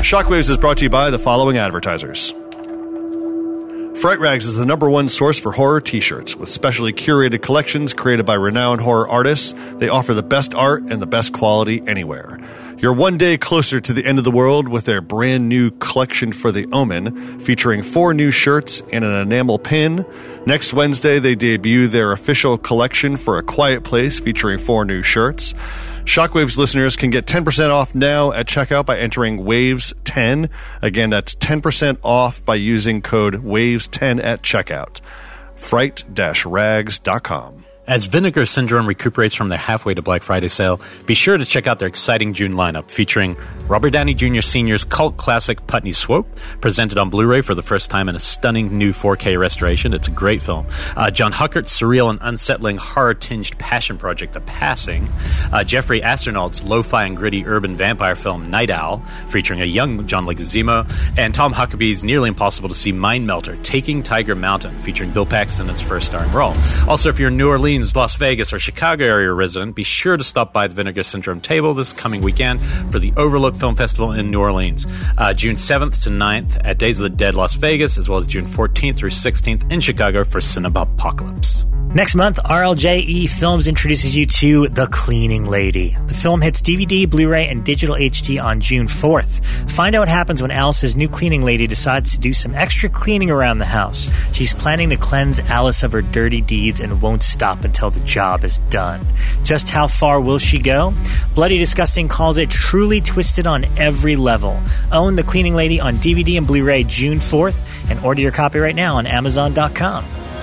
Shockwaves is brought to you by the following advertisers. Fright Rags is the #1 source for horror t-shirts. With specially curated collections created by renowned horror artists, they offer the best art and the best quality anywhere. You're one day closer to the end of the world with their brand new collection for The Omen, featuring 4 new shirts and an enamel pin. Next Wednesday, they debut their official collection for A Quiet Place, featuring 4 new shirts. Shockwaves listeners can get 10% off now at checkout by entering WAVES10. Again, that's 10% off by using code WAVES10 at checkout. Fright-rags.com. As Vinegar Syndrome recuperates from their halfway to Black Friday sale, be sure to check out their exciting June lineup featuring Robert Downey Jr. Sr.'s cult classic Putney Swope, presented on Blu-ray for the first time in a stunning new 4K restoration. It's a great film. John Huckert's surreal and unsettling horror-tinged passion project, The Passing. Jeffrey Astronaut's lo-fi and gritty urban vampire film Night Owl, featuring a young John Leguizamo. And Tom Huckabee's nearly impossible to see Mind Melter, Taking Tiger Mountain, featuring Bill Paxton as first starring role. Also, if you're in New Orleans, Las Vegas, or Chicago area resident, be sure to stop by the Vinegar Syndrome table this coming weekend for the Overlook Film Festival in New Orleans. June 7th to 9th at Days of the Dead Las Vegas, as well as June 14th through 16th in Chicago for Cinemapocalypse. Next month, RLJE Films introduces you to The Cleaning Lady. The film hits DVD, Blu-ray, and digital HD on June 4th. Find out what happens when Alice's new cleaning lady decides to do some extra cleaning around the house. She's planning to cleanse Alice of her dirty deeds and won't stop until the job is done. Just how far will she go? Bloody Disgusting calls it truly twisted on every level. Own The Cleaning Lady on DVD and Blu-ray June 4th and order your copy right now on Amazon.com.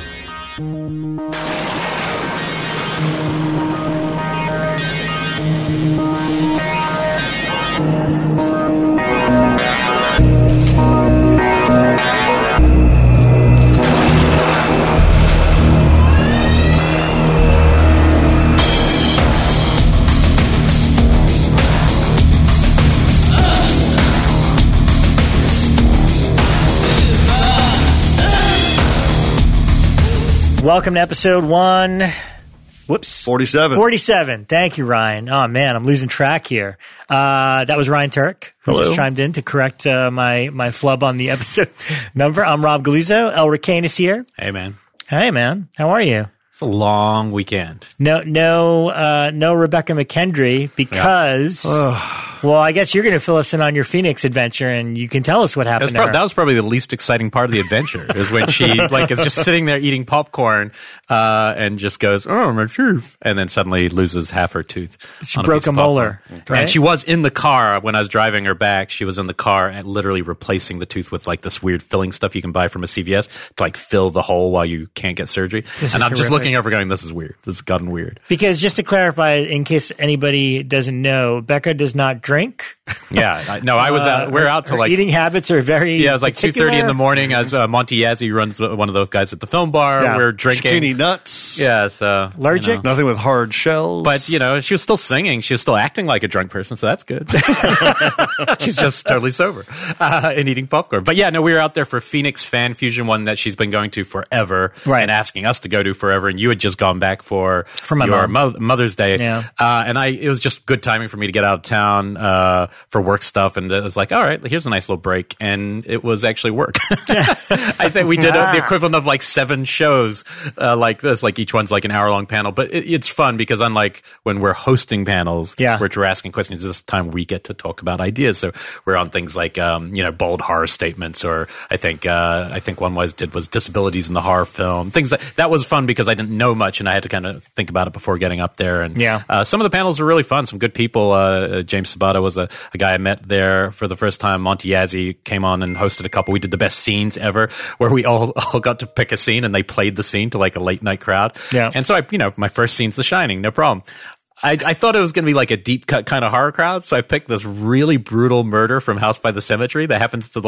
Welcome to episode 47. Thank you, Ryan. Oh, man, I'm losing track here. That was Ryan Turk, who just chimed in to correct my flub on the episode number. I'm Rob Galuzzo. El Ricane is here. Hey, man. Hey, man. How are you? It's a long weekend. No Rebecca McKendry because... Yeah. Well, I guess you're going to fill us in on your Phoenix adventure, and you can tell us what happened there. That was probably the least exciting part of the adventure, is when she is just sitting there eating popcorn and just goes, "Oh, my tooth," and then suddenly loses half her tooth. She broke a molar. Right? And she was in the car when I was driving her back. She was in the car and literally replacing the tooth with this weird filling stuff you can buy from a CVS to fill the hole while you can't get surgery. And I'm just looking over going, this is weird. This has gotten weird. Because just to clarify, in case anybody doesn't know, Becca does not drink. Yeah, I was out. We're out to eating habits are very. Yeah, it was 2:30 in the morning. As Monty Yazzie runs one of those guys at the film bar. Yeah. We're drinking skinny nuts. Yeah, so allergic. Nothing with hard shells. But she was still singing. She was still acting like a drunk person, so that's good. She's just totally sober and eating popcorn. But we were out there for Phoenix Fan Fusion, one that she's been going to forever, right, and asking us to go to forever. And you had just gone back for my Mother's Day, yeah. And it was just good timing for me to get out of town for work stuff, and it was all right, here's a nice little break, and it was actually work. I think we did the equivalent of 7 shows like this, each one's an hour-long panel, but it's fun because unlike when we're hosting panels, which we're asking questions, this time we get to talk about ideas. So we're on things like bold horror statements, or I think one was disabilities in the horror film, things that was fun because I didn't know much and I had to kind of think about it before getting up there. And some of the panels were really fun, some good people. James Sabata was a guy I met there for the first time. Monty Yazzie came on and hosted a couple. We did the best scenes ever, where we all got to pick a scene and they played the scene to a late night crowd. Yeah. And so my first scene's The Shining, no problem. I thought it was going to be a deep cut kind of horror crowd, so I picked this really brutal murder from House by the Cemetery that happens to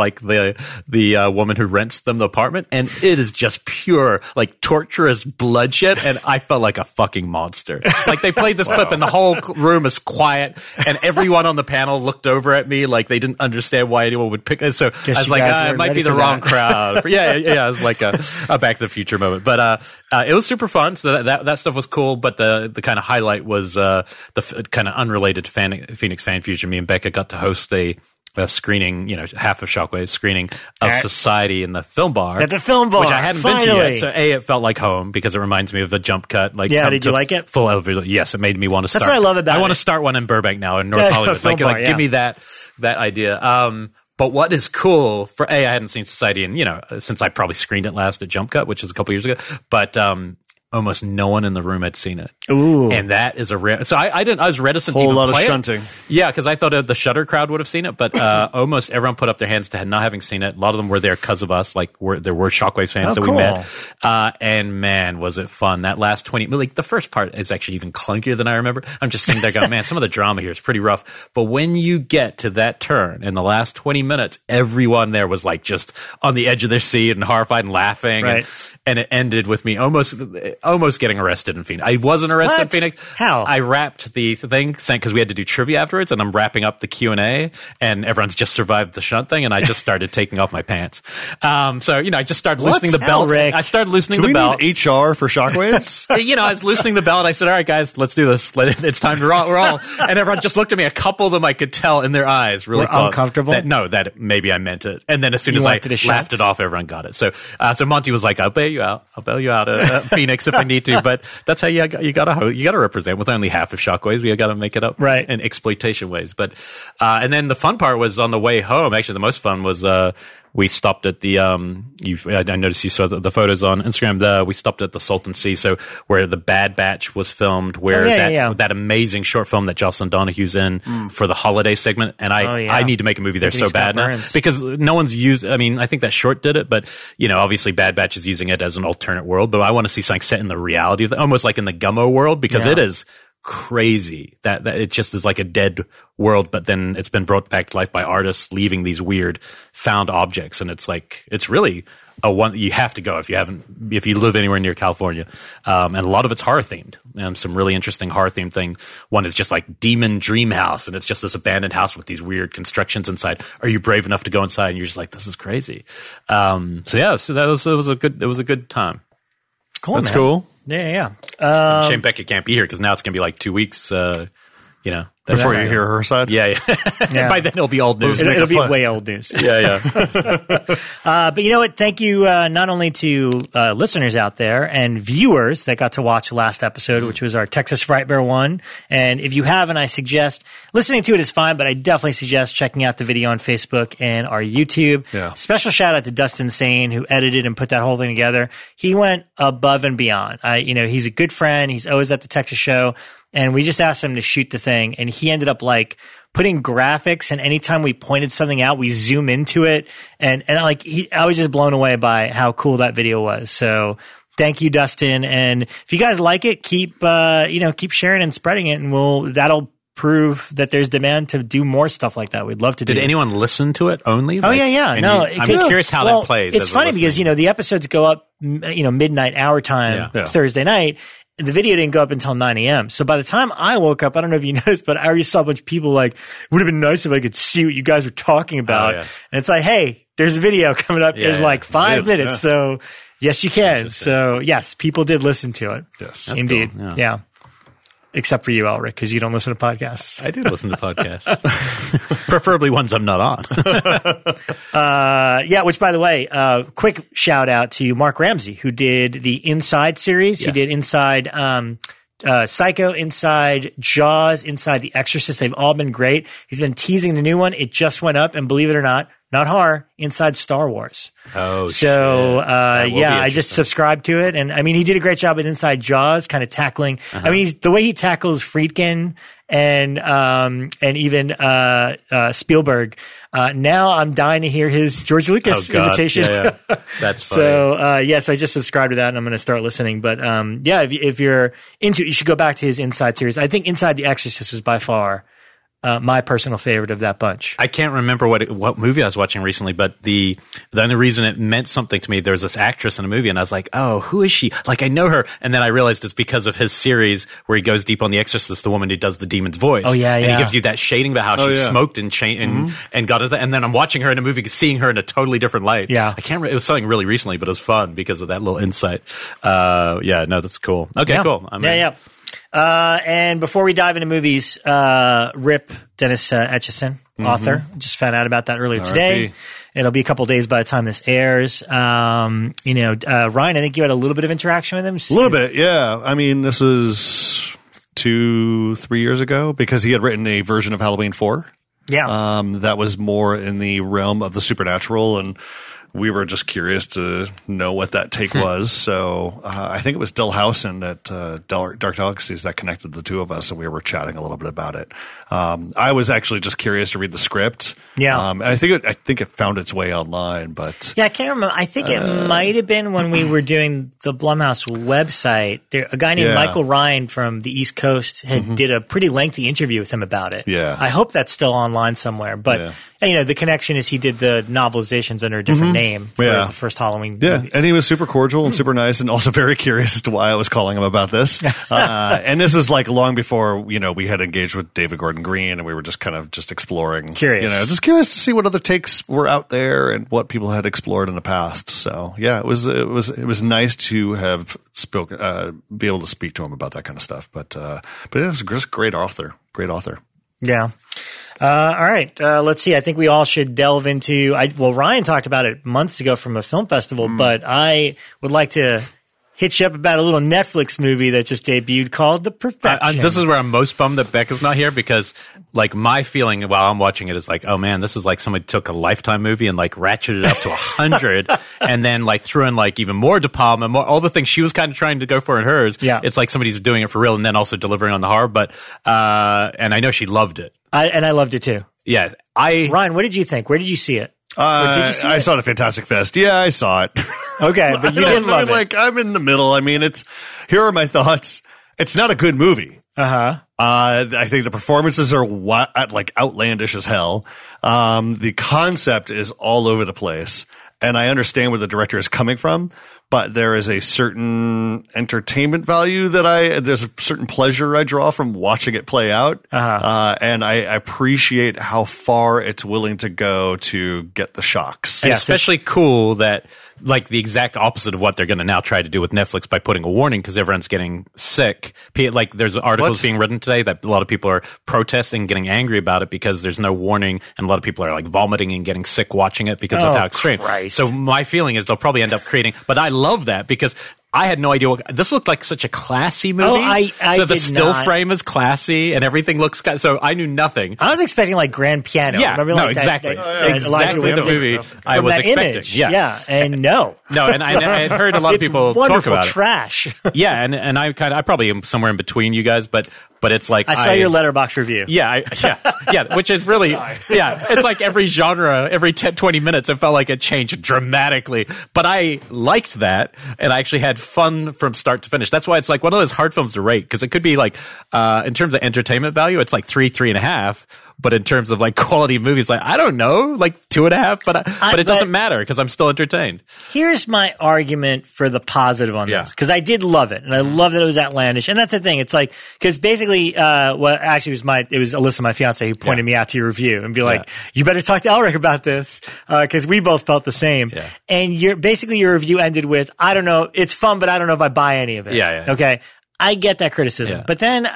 the woman who rents them the apartment, and it is just pure torturous bloodshed, and I felt like a fucking monster. They played this clip and the whole room is quiet, and everyone on the panel looked over at me like they didn't understand why anyone would pick it. So I was it might be the wrong crowd. Yeah, it was like a Back to the Future moment, but it was super fun. So that stuff was cool, but the kind of highlight was the kind of unrelated Phoenix Fan Fusion. Me and Becca got to host a screening, half of Shockwave screening of Society in the Film Bar. At the Film Bar, which I hadn't been to yet. So it felt like home because it reminds me of a jump cut. Did you like it? Full elevator. Yes, it made me want to start. That's what I love about it. I want to start one in Burbank now in North Hollywood. Give me that idea. But what is cool for I hadn't seen Society in, since I probably screened it last at Jump Cut, which is a couple years ago. But almost no one in the room had seen it. Ooh. And that is a rare. So I was reticent to even play it. Whole lot of shunting. Yeah, because I thought the Shudder crowd would have seen it, but almost everyone put up their hands to not having seen it. A lot of them were there because of us. Like there were Shockwaves fans that we met. And man, was it fun. That last 20, the first part is actually even clunkier than I remember. I'm just sitting there going, man, some of the drama here is pretty rough. But when you get to that turn in the last 20 minutes, everyone there was like just on the edge of their seat and horrified and laughing. Right. And it ended with me almost getting arrested in Phoenix. I wasn't arrested in Phoenix. How? I wrapped the thing because we had to do trivia afterwards, and I'm wrapping up the Q&A, and everyone's just survived the shunt thing, and I just started taking off my pants. So I just started loosening the belt. Rick? I started loosening Do the belt. we need HR for Shockwaves? I was loosening the belt. I said, "All right, guys, let's do this. It's time to roll." And everyone just looked at me. A couple of them I could tell in their eyes really were uncomfortable. That maybe I meant it. And then as soon as I laughed it off, everyone got it. So Monty was like, "I'll bail you out. I'll bail you out at Phoenix if I need to." But that's how you gotta represent with only half of Shockwaves. You gotta make it up in exploitation ways. But and then the fun part was on the way home. Actually, the most fun was we stopped at the I noticed you saw the photos on Instagram. We stopped at the Salton Sea, so where the Bad Batch was filmed, where that amazing short film that Jocelyn Donahue's in for the holiday segment. And I need to make a movie there so bad now because no one's used. I mean, I think that short did it, but obviously Bad Batch is using it as an alternate world. But I want to see something set in the reality of almost like in the Gummo world because it is crazy that it just is like a dead world, but then it's been brought back to life by artists leaving these weird found objects, and it's really a one you have to go if you live anywhere near California, and a lot of it's horror themed, and some really interesting horror themed thing. One is just like Demon Dream House, and it's just this abandoned house with these weird constructions inside. Are you brave enough to go inside? And you're just like, this is crazy. So it was a good time. Cool. That's man. Cool. Yeah. Shame Becca can't be here because now it's going to be like 2 weeks, before you hear her side. Yeah. By then it'll be old news. It'll be way old news. Yeah. But you know what? Thank you not only to listeners out there and viewers that got to watch the last episode, which was our Texas Frightmare one. And if you haven't, I suggest listening to it is fine, but I definitely suggest checking out the video on Facebook and our YouTube. Yeah. Special shout out to Dustin Sane, who edited and put that whole thing together. He went above and beyond. He's a good friend. He's always at the Texas show. And we just asked him to shoot the thing, and he ended up like putting graphics, and anytime we pointed something out, we zoom into it. And I was just blown away by how cool that video was. So thank you, Dustin. And if you guys like it, keep sharing and spreading it, and that'll prove that there's demand to do more stuff like that. We'd love to do. Did anyone listen to it only? Oh, yeah. No, I'm curious how that plays. It's funny because, the episodes go up, midnight our time, Thursday night. The video didn't go up until 9 a.m. So by the time I woke up, I don't know if you noticed, but I already saw a bunch of people like, it would have been nice if I could see what you guys were talking about. And it's like, hey, there's a video coming up in like 5 minutes. So yes, you can. So yes, people did listen to it. Yes. That's indeed. Cool. Yeah. Except for you, Elric, because you don't listen to podcasts. I do listen to podcasts. Preferably ones I'm not on. Which, by the way, quick shout out to Mark Ramsey, who did the Inside series. He did Inside Psycho, Inside Jaws, Inside The Exorcist. They've all been great. He's been teasing the new one. It just went up, and believe it or not horror, Inside Star Wars. Oh, so I just subscribed to it, and I mean, he did a great job with Inside Jaws, kind of tackling. I mean, the way he tackles Friedkin and even Spielberg. Now I'm dying to hear his George Lucas invitation. Yeah. That's funny. So I just subscribed to that, and I'm going to start listening. But if you're into it, you should go back to his Inside series. I think Inside The Exorcist was by far my personal favorite of that bunch. I can't remember what movie I was watching recently, but the only reason it meant something to me, there was this actress in a movie, and I was like, oh, who is she? Like, I know her. And then I realized it's because of his series where he goes deep on The Exorcist, the woman who does the demon's voice. Oh, yeah, And he gives you that shading about how she smoked and got it. And then I'm watching her in a movie, seeing her in a totally different light. Yeah. It was something really recently, but it was fun because of that little insight. That's cool. Okay, cool. And before we dive into movies, rip Dennis Etchison. author. Just found out about that earlier today. It'll be a couple days by the time this airs. Ryan, I think you had a little bit of interaction with him. A little bit, yeah. I mean, this was 2-3 years ago because he had written a version of Halloween 4. Yeah. That was more in the realm of the supernatural, and we were just curious to know what that take was. So I think it was Dill Howson at Dark Galaxies that connected the two of us, and we were chatting a little bit about it. I was actually just curious to read the script. Yeah. And I think it found its way online, but yeah, I can't remember. I think it might have been when we were doing the Blumhouse website. A guy named Michael Ryan from the East Coast did a pretty lengthy interview with him about it. Yeah. I hope that's still online somewhere. But the connection is he did the novelizations under a different name for the first Halloween movies. And he was super cordial and super nice, and also very curious as to why I was calling him about this. And this was like long before we had engaged with David Gordon Green, and we were just kind of just exploring, just curious to see what other takes were out there and what people had explored in the past. So yeah, it was nice to have be able to speak to him about that kind of stuff. But it was just great author. Yeah. All right. Let's see. I think we all should delve into. Ryan talked about it months ago from a film festival, but I would like to hit you up about a little Netflix movie that just debuted called The Perfection. This is where I'm most bummed that Becca's not here because, like, my feeling while I'm watching it is like, oh man, this is like somebody took a Lifetime movie and like ratcheted it up to 100, and then like threw in like even more De Palma, all the things she was kind of trying to go for in hers. Yeah. It's like somebody's doing it for real and then also delivering on the horror. But and I know she loved it. I loved it too. Yeah, Ryan, what did you think? Where did you see it? I saw it at Fantastic Fest. Yeah, I saw it. Okay, but you didn't love it. Like, I'm in the middle. I mean, here are my thoughts. It's not a good movie. I think the performances are like outlandish as hell. The concept is all over the place, and I understand where the director is coming from. But there is a certain entertainment value there's a certain pleasure I draw from watching it play out. And I appreciate how far it's willing to go to get the shocks. And especially cool that like the exact opposite of what they're going to now try to do with Netflix by putting a warning because everyone's getting sick. Like there's articles being written today that a lot of people are protesting and getting angry about it because there's no warning, and a lot of people are like vomiting and getting sick watching it because of how extreme. Christ. So my feeling is they'll probably end up creating, but I love that because I had no idea this looked like such a classy movie. So the still frame is classy and everything looks so I knew nothing. I was expecting like Grand Piano. Yeah, remember, no, like exactly. Exactly the movie I was expecting. Image. Yeah, and no, and I had heard a lot of people talk about trash. Yeah, and I probably am somewhere in between you guys, but it's like I saw your Letterboxd review. Yeah, which is really it's like every genre, every 10-20 minutes, it felt like it changed dramatically. But I liked that, and I actually had fun from start to finish. That's why it's like one of those hard films to rate because it could be like in terms of entertainment value, it's like 3.5. But in terms of like quality of movies, like I don't know, like 2.5. But it doesn't matter because I'm still entertained. Here's my argument for the positive on this because I did love it and I love that it was outlandish. And that's the thing. It's like because basically, it was Alyssa, my fiance, who pointed me out to your review and be like, you better talk to Elric about this because we both felt the same. Yeah. And your review ended with, I don't know, it's fun, but I don't know if I buy any of it. Yeah. Okay, I get that criticism, but then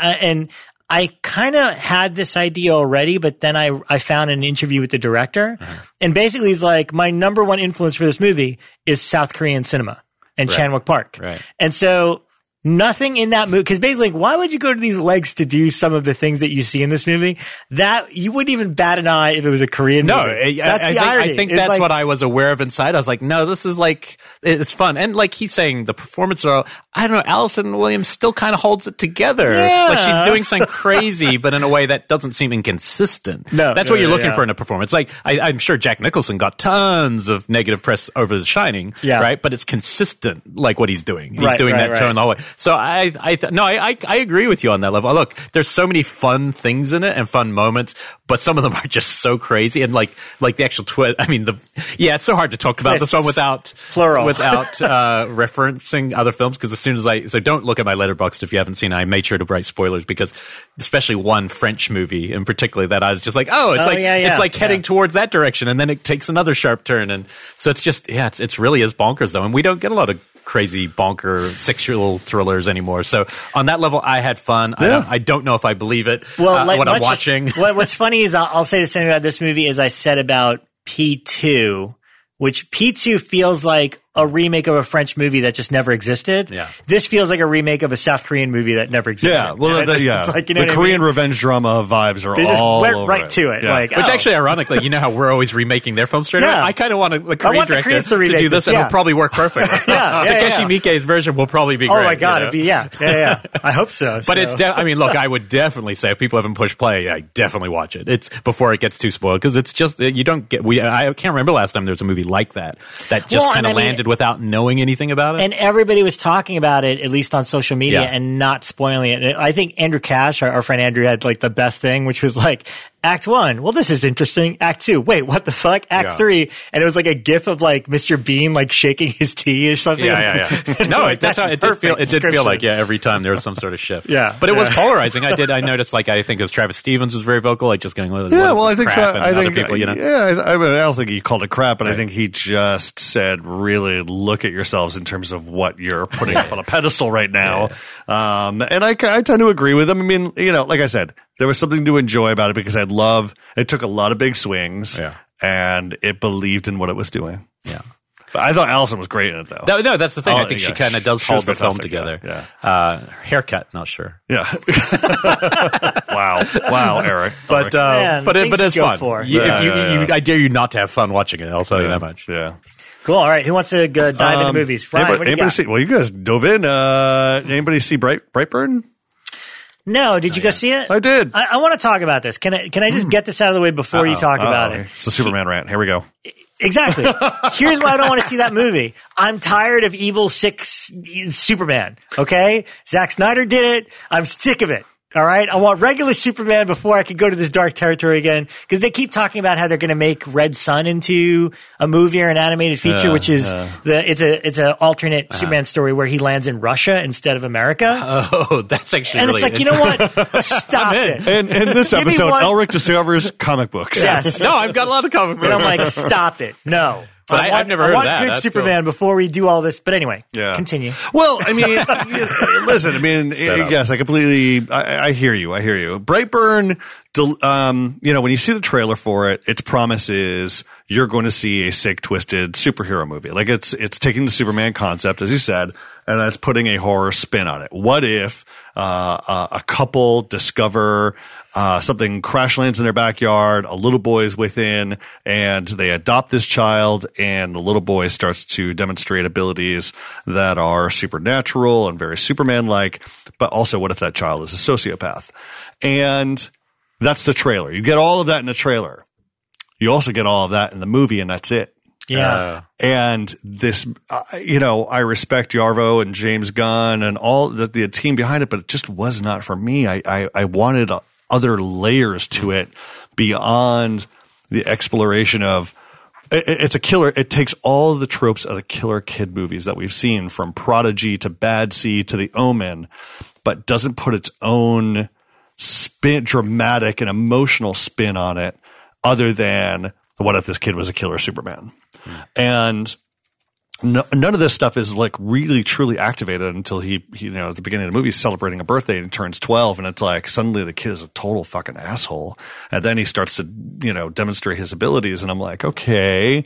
I kind of had this idea already, but then I found an interview with the director, and basically he's like, my number one influence for this movie is South Korean cinema and Chan-wook Park. Right. And so nothing in that movie, because basically, why would you go to these lengths to do some of the things that you see in this movie? That you wouldn't even bat an eye if it was a Korean movie. That's the irony. I think that's like, what I was aware of inside. I was like, no, this is like, it's fun. And like he's saying, the performances are, I don't know, Allison Williams still kind of holds it together. Yeah. Like she's doing something crazy, but in a way that doesn't seem inconsistent. That's what you're looking for in a performance. Like, I'm sure Jack Nicholson got tons of negative press over The Shining, right? But it's consistent, like what he's doing. He's doing that tone the whole way. So I agree with you on that level. Look, there's so many fun things in it and fun moments, but some of them are just so crazy. And like the actual twist. I mean, it's so hard to talk about this one without referencing other films. Because as soon as so don't look at my Letterboxd if you haven't seen it. I made sure to write spoilers because especially one French movie in particular that I was just like, it's like heading towards that direction, and then it takes another sharp turn, and so it's just it really is bonkers though, and we don't get a lot of crazy bonker sexual thrillers anymore. So on that level, I had fun. Yeah. I don't know if I believe it. Well, what I'm watching. What's funny is I'll say the same about this movie as I said about P2, which P2 feels like a remake of a French movie that just never existed. Yeah. This feels like a remake of a South Korean movie that never existed. Yeah, well, It's like, you know the what I Korean mean? revenge drama vibes are They just all went over right it. to it. Yeah. Like, Which oh. actually, ironically, you know how we're always remaking their films straight away? Yeah. I kind of want the I Korean want the director Koreans to to remake do this, this, and yeah. it'll probably work perfectly. Yeah, Takeshi yeah. Miike's version will probably be great. Oh my God, you know? it'd be, yeah. I hope so. But it's, I mean, look, I would definitely say if people haven't pushed play, I definitely watch it. It's before it gets too spoiled because it's just, you don't get, I can't remember last time there was a movie like that just Well, kind and of I mean- landed without knowing anything about it. And everybody was talking about it, at least on social media, Yeah. and not spoiling it. And I think Andrew Cash, our friend Andrew, had like the best thing, which was like, Act 1, well, this is interesting. Act 2, wait, what the fuck? Act 3, and it was like a gif of like Mr. Bean like shaking his tea or something. Yeah. No, Like, that's how it did feel. It did feel like, description. every time there was some sort of shift. Yeah. But it was polarizing. I noticed, like, I think it was Travis Stevens was very vocal, like just going, what is I this think crap? And I other think people, you know. Yeah, I don't think he called it crap, but I think he just said, really look at yourselves in terms of what you're putting up on a pedestal right now. And I tend to agree with him. I mean, you know, like I said, there was something to enjoy about it because it took a lot of big swings, and it believed in what it was doing. Yeah. But I thought Allison was great in it, though. No, that's the thing. I think she yeah, kind of does she was hold the film fantastic, together. yeah. Haircut, not sure. Yeah. Wow, Eric. But Man, but things it's to go fun. for. I dare you not to have fun watching it. I'll tell you that much. Yeah. Cool. All right. Who wants to go dive into movies? Ryan, what do you anybody got? see? Well, you guys dove in. Anybody see Brightburn? No, did you go see it? I did. I want to talk about this. Can I just get this out of the way before you talk about it? It's the Superman rant. Here we go. Exactly. Here's why I don't want to see that movie. I'm tired of evil, sick Superman. Okay? Zack Snyder did it. I'm sick of it. All right. I want regular Superman before I can go to this dark territory again. Because they keep talking about how they're going to make Red Sun into a movie or an animated feature, which is it's an alternate Superman story where he lands in Russia instead of America. Oh, that's actually And really it's like, you know what? Stop it. And in this Give me episode, one- Elric discovers comic books. Yes. No, I've got a lot of comic books. And I'm like, stop it. No. But I've never heard I of want that. good That's Superman before we do all this. But anyway, Yeah. continue. Well, I mean, listen, I mean, Setup. yes, I completely, I hear you. Brightburn, you know, when you see the trailer for it, its promise is you're going to see a sick, twisted superhero movie. Like it's taking the Superman concept, as you said, and it's putting a horror spin on it. What if a couple discover something crash lands in their backyard, a little boy is within, and they adopt this child, and the little boy starts to demonstrate abilities that are supernatural and very Superman-like, but also what if that child is a sociopath? And that's the trailer. You get all of that in the trailer. You also get all of that in the movie, and that's it. Yeah. And this, you know, I respect Yarvo and James Gunn and all the team behind it, but it just was not for me. I wanted other layers to it beyond the exploration of it's a killer. It takes all the tropes of the killer kid movies that we've seen, from Prodigy to Bad Seed to The Omen, but doesn't put its own spin, dramatic and emotional spin on it, other than what if this kid was a killer Superman? And none of this stuff is like really truly activated until he, you know, at the beginning of the movie, he's celebrating a birthday and he turns 12, and it's like suddenly the kid is a total fucking asshole, and then he starts to, you know, demonstrate his abilities, and I'm like, okay,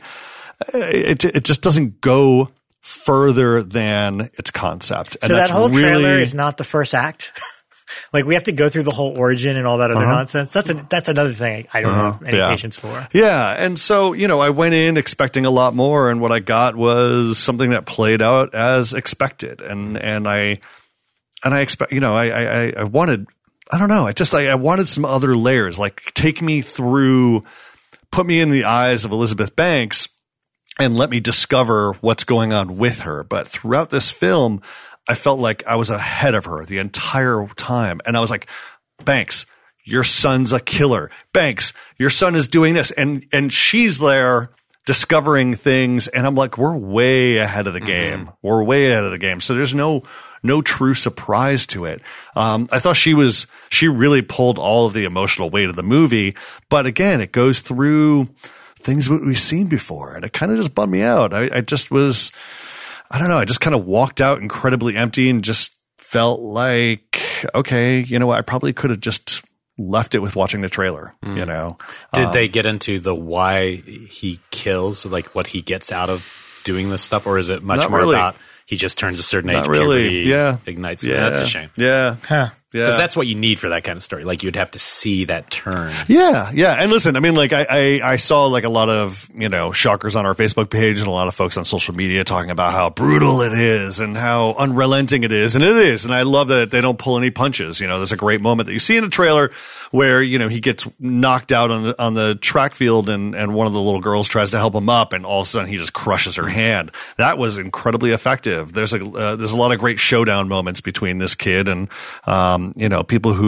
it just doesn't go further than its concept. And So that whole trailer really, is not the first act. Like, we have to go through the whole origin and all that other nonsense. That's another thing I don't have any patience for. Yeah. And so, you know, I went in expecting a lot more, and what I got was something that played out as expected. And I expect, you know, I wanted, I don't know. I wanted some other layers, like take me through, put me in the eyes of Elizabeth Banks and let me discover what's going on with her. But throughout this film, I felt like I was ahead of her the entire time. And I was like, Banks, your son's a killer. Banks, your son is doing this. And she's there discovering things. And I'm like, we're way ahead of the game. We're way ahead of the game. So there's no true surprise to it. I thought she really pulled all of the emotional weight of the movie. But again, it goes through things that we've seen before. And it kind of just bummed me out. I just was, I don't know. I just kind of walked out incredibly empty and just felt like, okay, you know what? I probably could have just left it with watching the trailer, you know? Did they get into the why he kills, like what he gets out of doing this stuff? Or is it much Not more really. about he just turns a certain age, Not really. puberty, Yeah. ignites? Yeah. That's a shame. Yeah. Huh. Because Yeah. that's what you need for that kind of story. Like you'd have to see that turn. Yeah, yeah. And listen, I mean, like I saw like a lot of, you know, shockers on our Facebook page and a lot of folks on social media talking about how brutal it is and how unrelenting it is. And it is. And I love that they don't pull any punches. You know, there's a great moment that you see in the trailer where, you know, he gets knocked out on the track field and one of the little girls tries to help him up and all of a sudden he just crushes her hand. That was incredibly effective. There's a lot of great showdown moments between this kid and, you know, people who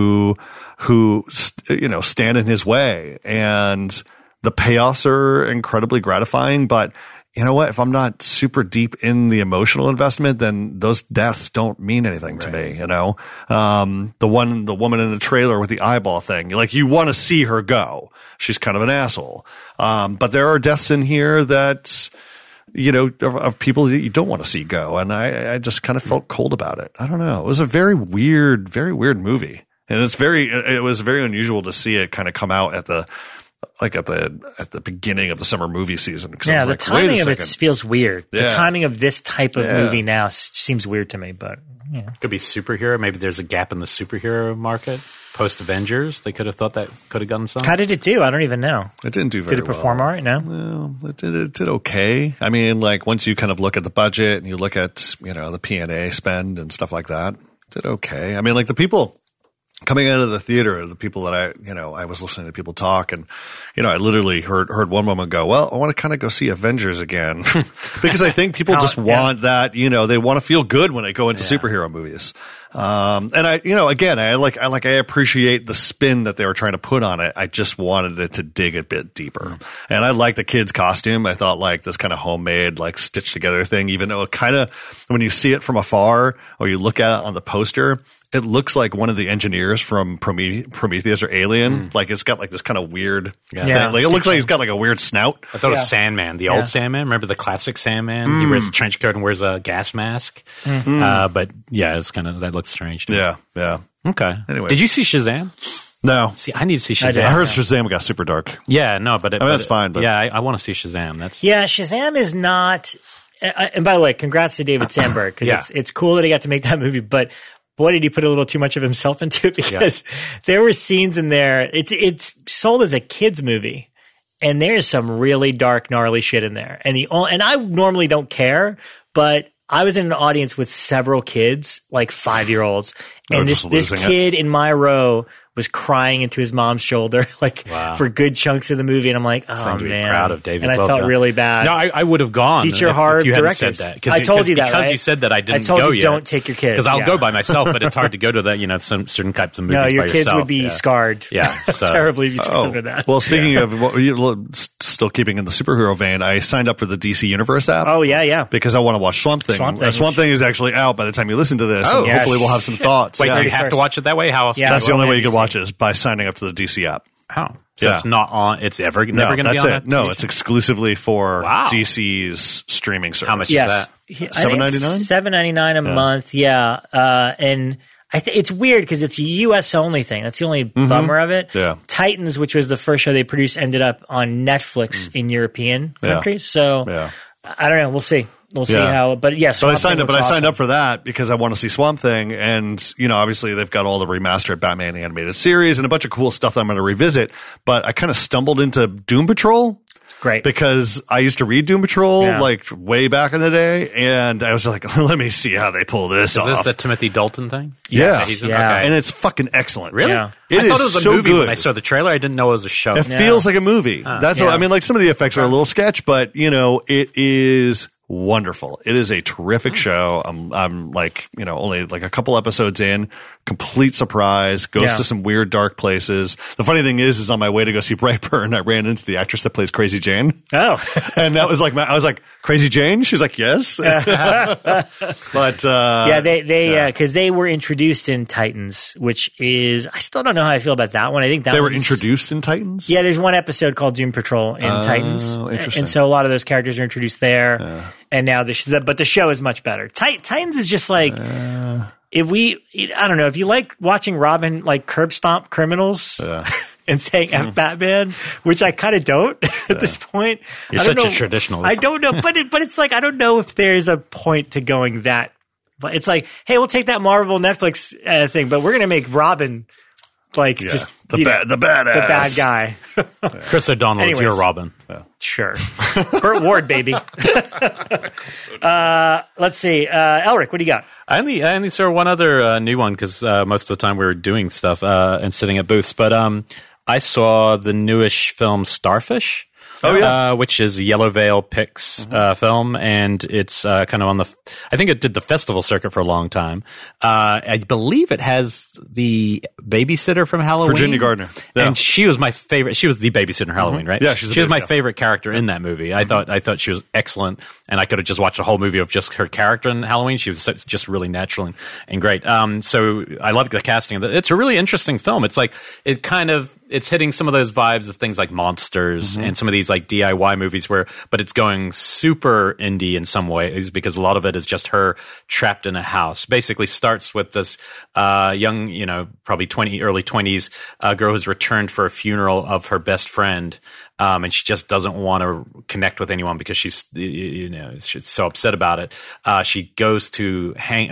you know, stand in his way, and the payoffs are incredibly gratifying. But you know what? If I'm not super deep in the emotional investment, then those deaths don't mean anything to me. You know, the woman in the trailer with the eyeball thing, like you want to see her go. She's kind of an asshole. But there are deaths in here that, you know, of people that you don't want to see go. And I just kind of felt cold about it. I don't know. It was a very weird movie. And it was very unusual to see it kind of come out at the beginning of the summer movie season. Yeah, the timing of it feels weird. The Yeah. timing of this type of movie now seems weird to me, but yeah. Could be superhero. Maybe there's a gap in the superhero market. Post Avengers, they could have thought that could have gotten some. How did it do? I don't even know. It didn't do very well. Did it perform all right? No? Well, it did okay. I mean, like once you kind of look at the budget and you look at, you know, the P&A spend and stuff like that, it did okay. I mean, like the people coming out of the theater, the people that I was listening to people talk, and, you know, I literally heard one woman go, well, I want to kind of go see Avengers again because I think people just want that, you know, they want to feel good when they go into superhero movies. And I, you know, again, I appreciate the spin that they were trying to put on it. I just wanted it to dig a bit deeper. And I like the kid's costume. I thought like this kind of homemade, like stitched together thing, even though it kind of, when you see it from afar or you look at it on the poster, it looks like one of the engineers from Prometheus or Alien. Like it's got like this kind of weird thing. Like it looks like he's got like a weird snout. I thought it was Sandman, the old Sandman. Remember the classic Sandman? He wears a trench coat and wears a gas mask. But yeah, it's kind of, that looks strange to me. Yeah. Okay. Anyway. Did you see Shazam? No. See, I need to see Shazam. I heard Shazam got super dark. Yeah, no, but that's fine. But yeah, I want to see Shazam. Shazam is not. And by the way, congrats to David Sandberg because it's cool that he got to make that movie, but boy, did he put a little too much of himself into it because there were scenes in there. It's sold as a kid's movie, and there's some really dark, gnarly shit in there. And I normally don't care, but I was in an audience with several kids, like 5-year-olds, and this kid in my row was crying into his mom's shoulder, like for good chunks of the movie. And I'm like, oh man, proud of David. And I felt really bad. No, I would have gone. Feature horror directors. I told you that, because right? you said that I didn't I told go you yet. Don't take your kids. Because I'll go by myself, but it's hard to go to that, you know, some certain types of movies. No, your by kids yourself. would be scarred. Yeah, so. Terribly if you took them to that. Well, speaking of still keeping in the superhero vein, I signed up for the DC Universe app. Oh yeah. Because I want to watch Swamp Thing. Swamp Thing is actually out by the time you listen to this. Oh, and hopefully we'll have some thoughts. Wait, you have to watch it that way? How else? That's the only way you can watch it is by signing up to the DC app. Oh. So it's not on. It's never going to be on that? No, it's exclusively for DC's streaming service. How much is that? $7.99? $7.99 a month. Yeah. And it's weird because it's a U.S. only thing. That's the only bummer of it. Yeah. Titans, which was the first show they produced, ended up on Netflix in European countries. So I don't know. We'll see. We'll see how. But yes, I signed up for that because I want to see Swamp Thing, and you know, obviously they've got all the remastered Batman animated series and a bunch of cool stuff that I'm going to revisit. But I kind of stumbled into Doom Patrol. Great. Because I used to read Doom Patrol like way back in the day, and I was like, let me see how they pull this off. Is this the Timothy Dalton thing? Yeah. Okay. And it's fucking excellent. Really? Yeah. I thought it was a movie good. when I saw the trailer. I didn't know it was a show. It feels like a movie. That's what I mean. Like some of the effects are a little sketch, but you know, it is wonderful. It is a terrific show. I'm like, you know, only like a couple episodes in. complete surprise, goes to some weird dark places. The funny thing is on my way to go see Brightburn, I ran into the actress that plays Crazy Jane. Oh. And that was like, I was like, Crazy Jane? She's like, yes. But, because they were introduced in Titans, which is, I still don't know how I feel about that one. I think they were introduced in Titans? Yeah, there's one episode called Doom Patrol in Titans. Interesting. And so a lot of those characters are introduced there. Yeah. And now but the show is much better. Titans is just like, I don't know, if you like watching Robin like curb stomp criminals and saying F Batman, which I kind of don't at this point. You're such a traditionalist. I don't know, but it's like, I don't know if there's a point to going that. But it's like, hey, we'll take that Marvel Netflix thing, but we're going to make Robin just the bad guy. Chris O'Donnell is your Robin. Yeah. Sure. Burt Ward, baby. Let's see. Elric, what do you got? I only saw one other new one because most of the time we were doing stuff and sitting at booths. But I saw the newish film Starfish. Oh yeah, which is a Yellow Veil Pix film, and it's kind of on I think it did the festival circuit for a long time. I believe it has the babysitter from Halloween, Virginia Gardner, and she was my favorite. She was the babysitter in Halloween, right? Yeah, she was my favorite character in that movie. I thought she was excellent, and I could have just watched a whole movie of just her character in Halloween. She was just really natural and great. So I loved the casting. It's a really interesting film. It's like it's hitting some of those vibes of things like Monsters and some of these like DIY movies but it's going super indie in some ways because a lot of it is just her trapped in a house. Basically starts with this young, probably early 20s girl who's returned for a funeral of her best friend. And she just doesn't want to connect with anyone because she's so upset about it. She goes to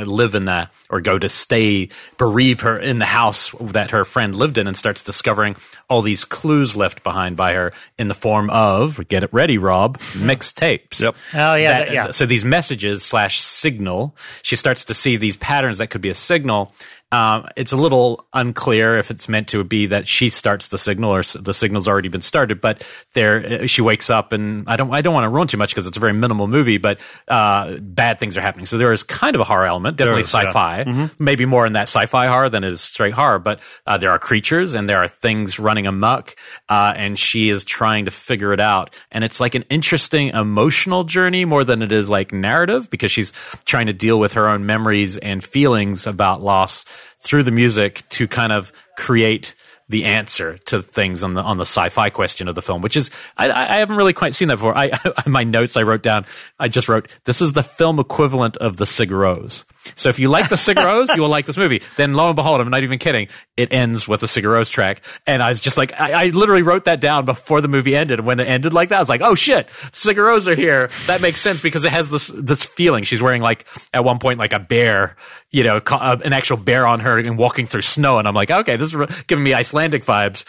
bereave her in the house that her friend lived in and starts discovering all these clues left behind by her in the form of, get it ready, Rob, mixtapes. Yep. Oh, yeah. So these messages / signal, she starts to see these patterns that could be a signal. It's a little unclear if it's meant to be that she starts the signal or the signal's already been started, but she wakes up and I don't want to ruin too much because it's a very minimal movie, but bad things are happening. So there is kind of a horror element, definitely sci-fi, maybe more in that sci-fi horror than it is straight horror, but there are creatures and there are things running amok, and she is trying to figure it out. And it's like an interesting emotional journey more than it is like narrative because she's trying to deal with her own memories and feelings about loss through the music to kind of create the answer to things on the sci-fi question of the film, which is I haven't really quite seen that before. In my notes I just wrote, this is the film equivalent of the Sigur Rós. So if you like the Sigur Rós, you will like this movie. Then lo and behold, I'm not even kidding, it ends with a Sigur Rós track. And I was just like, I literally wrote that down before the movie ended. And when it ended like that, I was like, oh shit, Sigur Rós are here. That makes sense because it has this feeling. She's wearing like at one point like a bear, an actual bear on her and walking through snow. And I'm like, okay, this is giving me Icelandic vibes.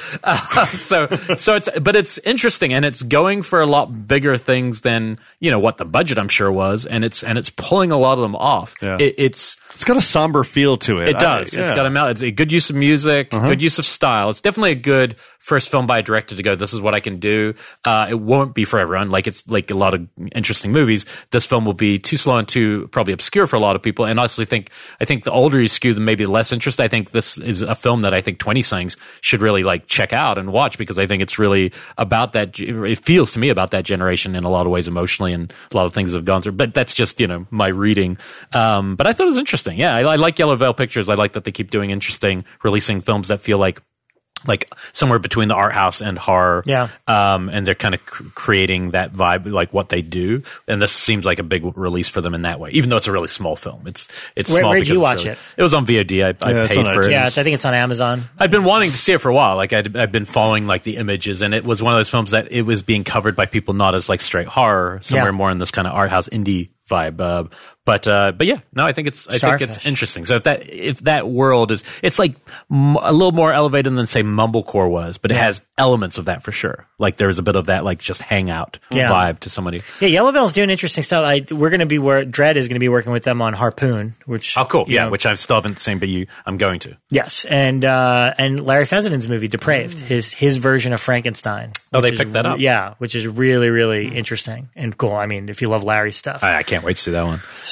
But it's interesting and it's going for a lot bigger things than, what the budget I'm sure was. And it's pulling a lot of them off. Yeah. It's got a somber feel to it. It does. It's a good use of music, good use of style. It's definitely a good first film by a director to go, this is what I can do. It won't be for everyone. Like it's like a lot of interesting movies. This film will be too slow and too probably obscure for a lot of people. And honestly, I think the older you skew, the maybe less interest. I think this is a film that I think 20-somethings should really like check out and watch because I think it's really about that. It feels to me about that generation in a lot of ways emotionally and a lot of things have gone through. But that's just, my reading. But I thought it was interesting. Yeah, I like Yellow Veil Pictures. I like that they keep doing releasing films that feel like somewhere between the art house and horror. Yeah. And they're kind of creating that vibe, like what they do. And this seems like a big release for them in that way, even though it's a really small film. It's small. Where did you watch it? It was on VOD. I paid for it. Yeah, I think it's on Amazon. I've been wanting to see it for a while. Like I've been following like the images, and it was one of those films that it was being covered by people not as like straight horror, somewhere more in this kind of art house indie vibe. But yeah, no, I think it's interesting. So if that world it's like a little more elevated than say Mumblecore was, but it has elements of that for sure. Like there's a bit of that like just hangout vibe to somebody. Yeah, Yellow Veil's doing interesting stuff. We're going to be Dredd is going to be working with them on Harpoon, which cool. Which I still haven't seen, but I'm going to. Yes, and Larry Fessenden's movie Depraved, his version of Frankenstein. Oh, they picked that up. Yeah, which is really really interesting and cool. I mean, if you love Larry's stuff, I can't wait to see that one. So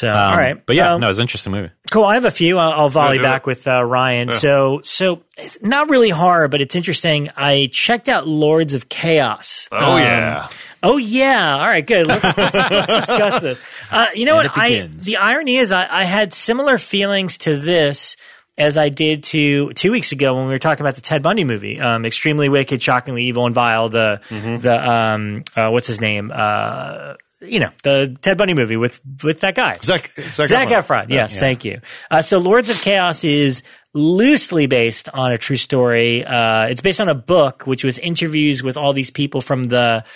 So, all right. But yeah, no, it's an interesting movie. Cool. I have a few. I'll volley back with Ryan. Yeah. So it's not really horror, but it's interesting. I checked out Lords of Chaos. Oh, yeah. Oh, yeah. All right, good. Let's discuss this. You know what? The irony is I had similar feelings to this as I did to 2 weeks ago when we were talking about the Ted Bundy movie, Extremely Wicked, Shockingly Evil, and Vile. What's his name? The Ted Bundy movie with that guy. Zac Efron. Yes, thank you. So Lords of Chaos is loosely based on a true story. It's based on a book, which was interviews with all these people from the,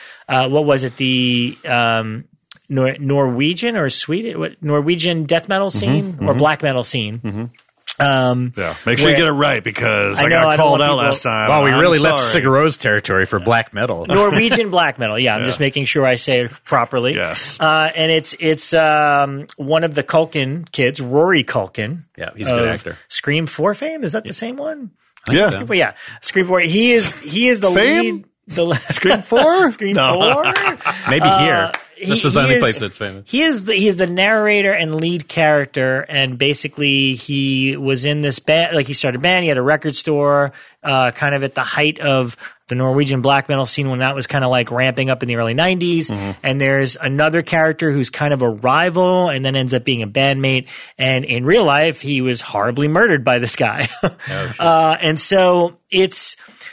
Norwegian or Sweden, Norwegian death metal scene or black metal scene. Mm-hmm. Make sure you get it right because I got called out last time. Wow, we really left Sigur Rós territory for black metal. Norwegian black metal. Yeah, I'm just making sure I say it properly. Yes. And it's one of the Culkin kids, Rory Culkin. Yeah, he's a good actor. Scream 4 fame? Is that the same one? Yeah. Scream 4. He is the fame? lead. Scream 4? Scream 4? Maybe here. This is the only place that's famous. He is the narrator and lead character, and basically he was in this band. Like he started a band, he had a record store, kind of at the height of the Norwegian black metal scene when that was kind of like ramping up in the early 90s. Mm-hmm. And there's another character who's kind of a rival, and then ends up being a bandmate. And in real life, he was horribly murdered by this guy. And so it's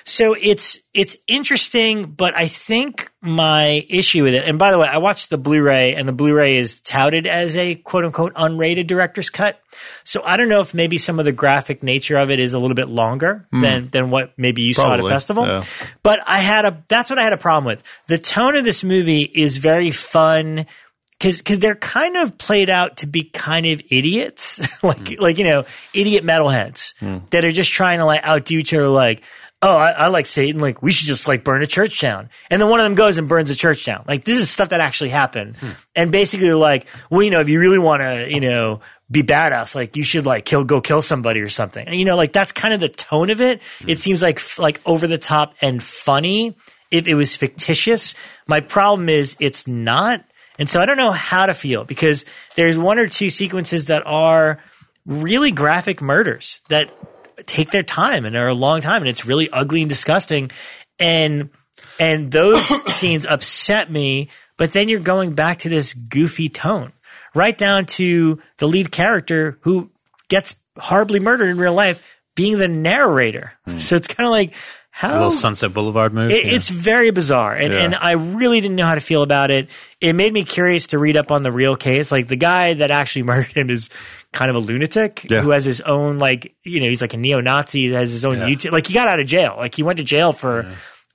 interesting, but I think my issue with it, and by the way, I watched the Blu-ray, and the Blu-ray is touted as a quote-unquote unrated director's cut. So I don't know if maybe some of the graphic nature of it is a little bit longer than what maybe you saw at a festival. Yeah. But that's what I had a problem with. The tone of this movie is very fun because they're kind of played out to be kind of idiots, idiot metalheads that are just trying to like outdo each other, like, oh, I like Satan. Like, we should just like burn a church down. And then one of them goes and burns a church down. Like, this is stuff that actually happened. And basically like, well, if you really want to, be badass, like you should like go kill somebody or something. And, like that's kind of the tone of it. It seems like over the top and funny if it was fictitious. My problem is it's not. And so I don't know how to feel because there's one or two sequences that are really graphic murders that take their time and are a long time, and it's really ugly and disgusting. And those scenes upset me, but then you're going back to this goofy tone, right down to the lead character who gets horribly murdered in real life being the narrator. So it's kind of like, how? A little Sunset Boulevard movie. It's very bizarre. And I really didn't know how to feel about it. It made me curious to read up on the real case. Like the guy that actually murdered him is kind of a lunatic who has his own, he's like a neo-Nazi that has his own YouTube. Like he got out of jail. Like he went to jail for,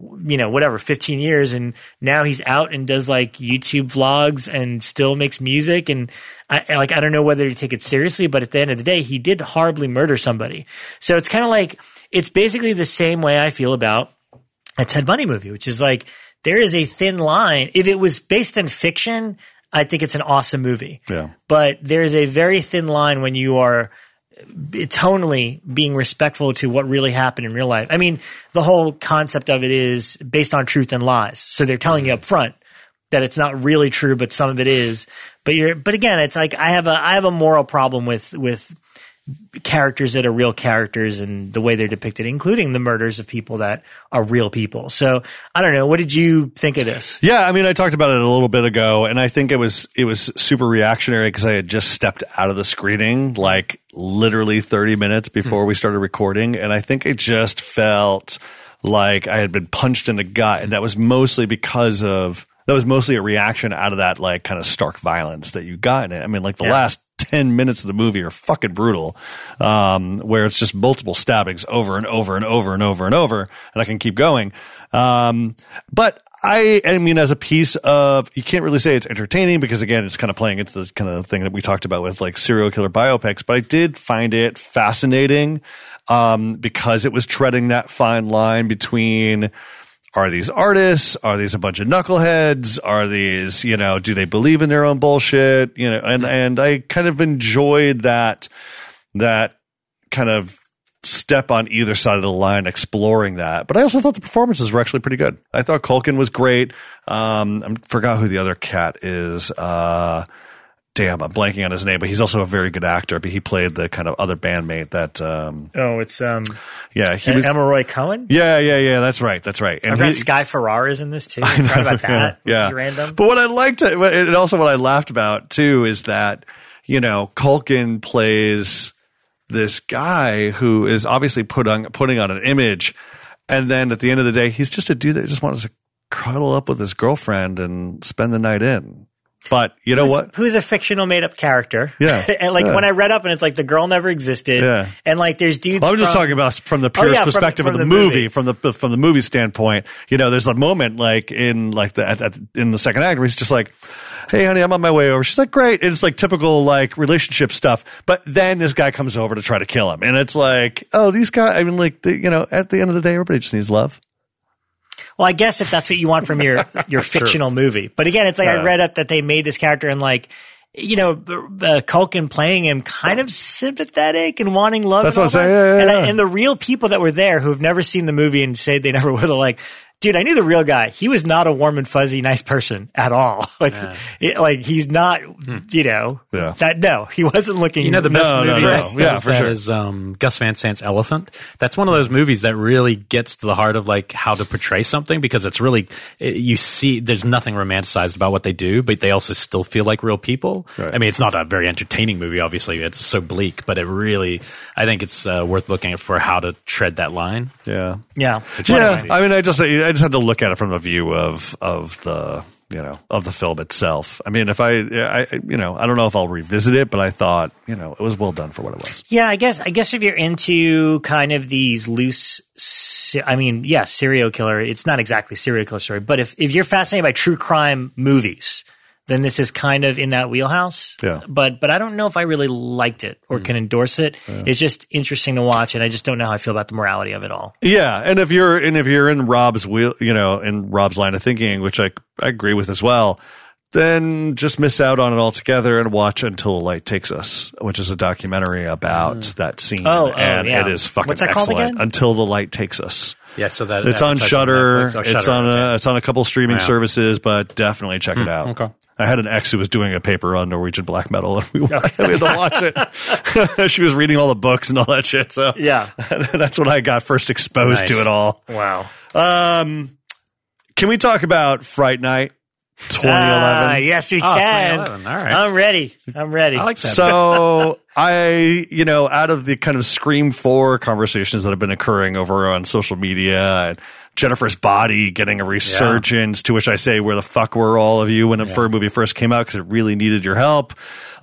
15 years. And now he's out and does like YouTube vlogs and still makes music. And I don't know whether to take it seriously, but at the end of the day, he did horribly murder somebody. So it's kind of like, it's basically the same way I feel about a Ted Bundy movie, which is like, there is a thin line. If it was based in fiction, I think it's an awesome movie. Yeah. But there is a very thin line when you are tonally being respectful to what really happened in real life. I mean, the whole concept of it is based on truth and lies. So they're telling you up front that it's not really true, but some of it is. But again, it's like I have a moral problem with characters that are real characters and the way they're depicted, including the murders of people that are real people. So I don't know. What did you think of this? Yeah, I mean, I talked about it a little bit ago, and I think it was super reactionary because I had just stepped out of the screening like literally 30 minutes before we started recording, and I think it just felt like I had been punched in the gut, and that was mostly a reaction out of that like kind of stark violence that you got in it. I mean, like the last 10 minutes of the movie are fucking brutal, where it's just multiple stabbings over and over and over and over and over, and I can keep going. But I mean, as a piece of, you can't really say it's entertaining because again, it's kind of playing into the kind of thing that we talked about with like serial killer biopics, but I did find it fascinating, because it was treading that fine line between, are these artists? Are these a bunch of knuckleheads? Are these, do they believe in their own bullshit? And I kind of enjoyed that kind of step on either side of the line, exploring that. But I also thought the performances were actually pretty good. I thought Culkin was great. I forgot who the other cat is. Damn damn, I'm blanking on his name, but he's also a very good actor. But he played the kind of other bandmate that. He was Emma Cohen. Yeah. That's right. And I've got Sky Ferrar is in this too. I forgot about that. Yeah. Random. But what I liked, and also what I laughed about too, is that Culkin plays this guy who is obviously putting on an image, and then at the end of the day, he's just a dude that just wants to cuddle up with his girlfriend and spend the night in. But you know what? Who's a fictional made up character. Yeah. And when I read up and it's like the girl never existed. Yeah. And like there's dudes. I'm just talking about from the purest perspective of the movie, from the movie standpoint. There's a moment like in like in the second act where he's just like, hey honey, I'm on my way over. She's like, great. And it's like typical like relationship stuff. But then this guy comes over to try to kill him. And it's like, oh, these guys, I mean, like, at the end of the day, everybody just needs love. Well, I guess if that's what you want from your fictional movie. But again, it's like I read up that they made this character and like, Culkin playing him kind of sympathetic and wanting love. That's what I'm saying. Yeah. And the real people that were there who have never seen the movie and say they never would have like, dude, I knew the real guy. He was not a warm and fuzzy, nice person at all. He's not, he wasn't looking. The best movie that for sure is Gus Van Sant's Elephant. That's one of those movies that really gets to the heart of like how to portray something, because it's really, you see, there's nothing romanticized about what they do, but they also still feel like real people. Right. I mean, it's not a very entertaining movie, obviously. It's so bleak, but it really, I think it's worth looking for how to tread that line. Yeah. Yeah. I mean, I just had to look at it from the view of the film itself. I mean, if I don't know if I'll revisit it, but I thought, it was well done for what it was. Yeah, I guess if you're into kind of these loose, serial killer, it's not exactly serial killer story, but if you're fascinated by true crime movies, then this is kind of in that wheelhouse. Yeah. But I don't know if I really liked it or can endorse it. Yeah. It's just interesting to watch, and I just don't know how I feel about the morality of it all. Yeah, and if you're in Rob's in Rob's line of thinking, which I agree with as well, then just miss out on it altogether and watch Until the Light Takes Us, which is a documentary about that scene. It is fucking What's that excellent. called again? Until the Light Takes Us. Yeah, so that it's on Shudder. It's on a couple streaming services, but definitely check it out. Okay. I had an ex who was doing a paper on Norwegian black metal, and we had to watch it. She was reading all the books and all that shit. So yeah, that's when I got first exposed to it all. Wow. Can we talk about Fright Night 2011? Yes, we can. All right. I'm ready. I like that. So out of the kind of Scream 4 conversations that have been occurring over on social media and Jennifer's Body getting a resurgence, to which I say, where the fuck were all of you when the movie first came out, because it really needed your help.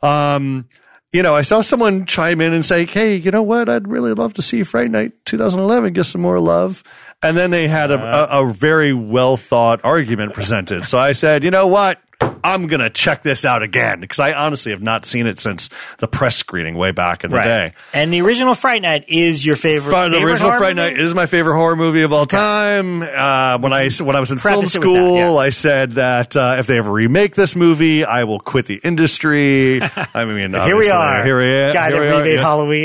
I saw someone chime in and say, hey, you know what? I'd really love to see Fright Night 2011 get some more love. And then they had a very well thought argument presented. So I said, you know what? I'm going to check this out again, because I honestly have not seen it since the press screening way back in the day. And the original Fright Night is your favorite? The original Fright Night is my favorite horror movie of all time. When I was in film school, I said that if they ever remake this movie, I will quit the industry. I mean, here we are. Here we are. God, that remade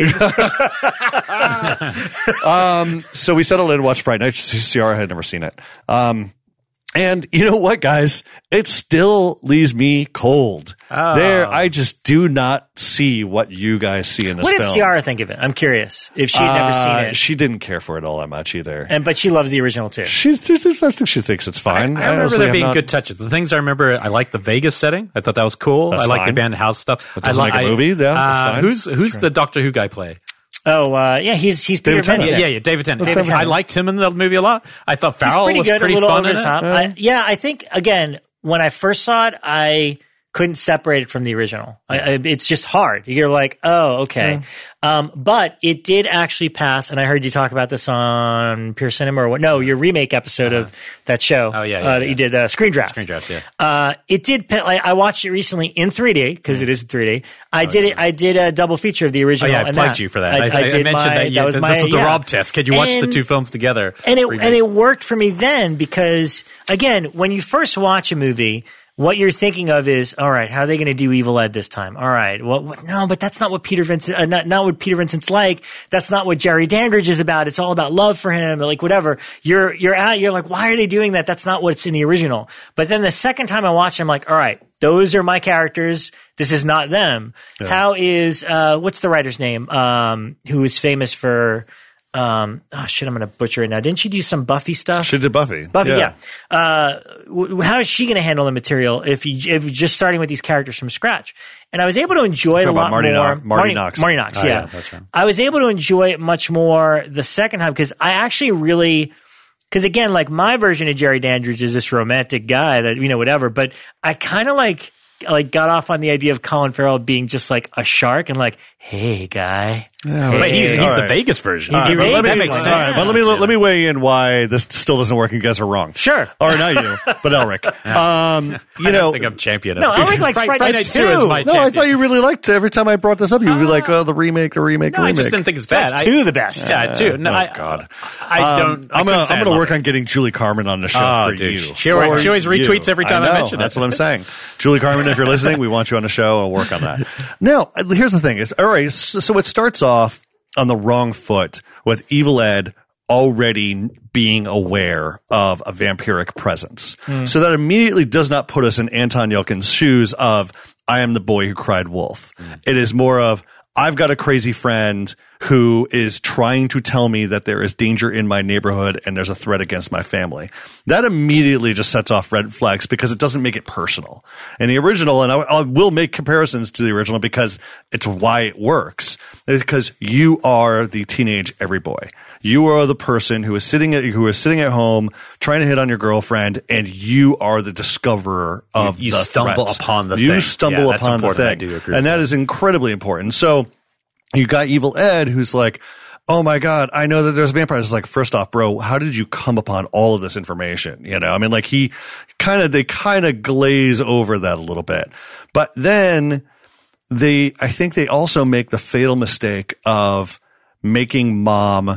Halloween. So we settled in to watch Fright Night. Ciara had never seen it. And you know what, guys? It still leaves me cold. I just do not see what you guys see in this film. What did Ciara think of it? I'm curious if she'd never seen it. She didn't care for it all that much either. But she loves the original too. I think she thinks it's fine. I remember there being good touches. The things I remember, I liked the Vegas setting. I thought that was cool. I like the abandoned house stuff. It doesn't make a movie. Yeah, that's fine. Who's the Doctor Who guy play? He's Peter Vincent. Yeah, David Tennant. I liked him in the movie a lot. I thought Farrell was good, pretty fun in it. I think, again, when I first saw it, I couldn't separate it from the original. It's just hard. You're like, oh, okay. But it did actually pass, and I heard you talk about this on Pure Cinema or what? No, your remake episode of that show. Oh, that you did, Screen Draft. Screen Draft, yeah. It did, I watched it recently in 3D, because it is in 3D. I did a double feature of the original. Oh, yeah, I plugged you for that. I mentioned that. This is the Rob test. Could you watch the two films together? And it worked for me then, because, again, when you first watch a movie, what you're thinking of is, all right, how are they going to do Evil Ed this time? All right, no, but that's not what Peter Vincent, not what Peter Vincent's like. That's not what Jerry Dandridge is about. It's all about love for him, like whatever. You're like, why are they doing that? That's not what's in the original. But then the second time I watched it, I'm like, all right, those are my characters. This is not them. Yeah. How is what's the writer's name? Who is famous for I'm going to butcher it now. Didn't she do some Buffy stuff? She did Buffy. Yeah. How is she going to handle the material if you're just starting with these characters from scratch? And I was able to enjoy it a lot more. Marty Knox. Marty Knox, yeah. That's right. I was able to enjoy it much more the second time because I actually really, because again, like my version of Jerry Dandridge is this romantic guy that, whatever, but I kind of like got off on the idea of Colin Farrell being just like a shark and like, hey, guy. Yeah, but he's the Vegas version. That makes sense. All right, but let me weigh in why this still doesn't work and you guys are wrong. Sure. Or not you, but Elric. I don't think I'm champion of No, Elric likes Friday Night 2 is my champion. No, I thought you really liked every time I brought this up, you'd be like, oh, the remake. No, I just didn't think it's bad. That's 2 the best. Yeah, 2. No, God. I don't. I'm going to work on getting Julie Carmen on the show for you. She always retweets every time I mention it. That's what I'm saying. Julie Carmen, if you're listening, we want you on the show. I'll work on that. Now, here's the thing. All right, so it starts off on the wrong foot with Evil Ed already being aware of a vampiric presence. So that immediately does not put us in Anton Yelkin's shoes of, I am the boy who cried wolf. It is more of, I've got a crazy friend who is trying to tell me that there is danger in my neighborhood and there's a threat against my family. That immediately just sets off red flags because it doesn't make it personal. And the original, and I will make comparisons to the original because it's why it works, is because you are the teenage every boy. You are the person who is sitting at home trying to hit on your girlfriend, and you are the discoverer of the threat. You stumble upon the thing. You stumble upon the thing. I do agree and that is incredibly important. So you got Evil Ed who's like, oh my God, I know that there's vampires. It's like, first off, bro, how did you come upon all of this information? I mean, like they kind of glaze over that a little bit. But then I think they also make the fatal mistake of making mom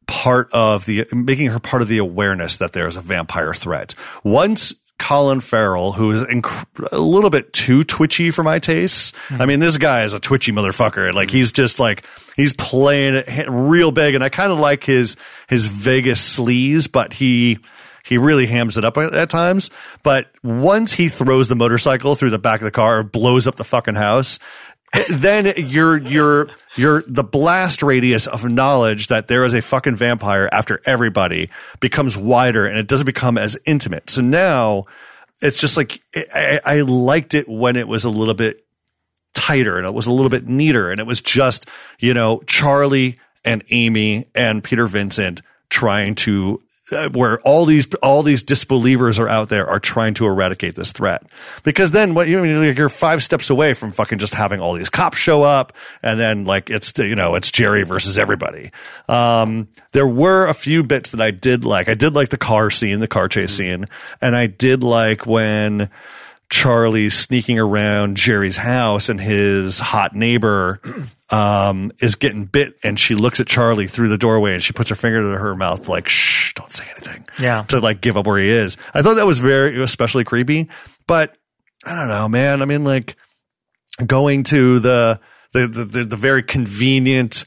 making her part of the awareness that there's a vampire threat. Once Colin Farrell, who is a little bit too twitchy for my tastes. I mean, this guy is a twitchy motherfucker. Like he's just like, he's playing it real big. And I kind of like his Vegas sleaze, but he really hams it up at times. But once he throws the motorcycle through the back of the car or blows up the fucking house, then the blast radius of knowledge that there is a fucking vampire after everybody becomes wider and it doesn't become as intimate. So now it's just like, I liked it when it was a little bit tighter and it was a little bit neater and it was just, Charlie and Amy and Peter Vincent trying to where all these disbelievers are out there are trying to eradicate this threat. Because then you're 5 steps away from fucking just having all these cops show up and then like it's Jerry versus everybody. There were a few bits that I did like. I did like the car chase scene, and I did like when Charlie's sneaking around Jerry's house and his hot neighbor is getting bit, and she looks at Charlie through the doorway and she puts her finger to her mouth like, shh, don't say anything. Yeah. To like give up where he is. I thought that was especially creepy, but I don't know, man. I mean, like going to the very convenient,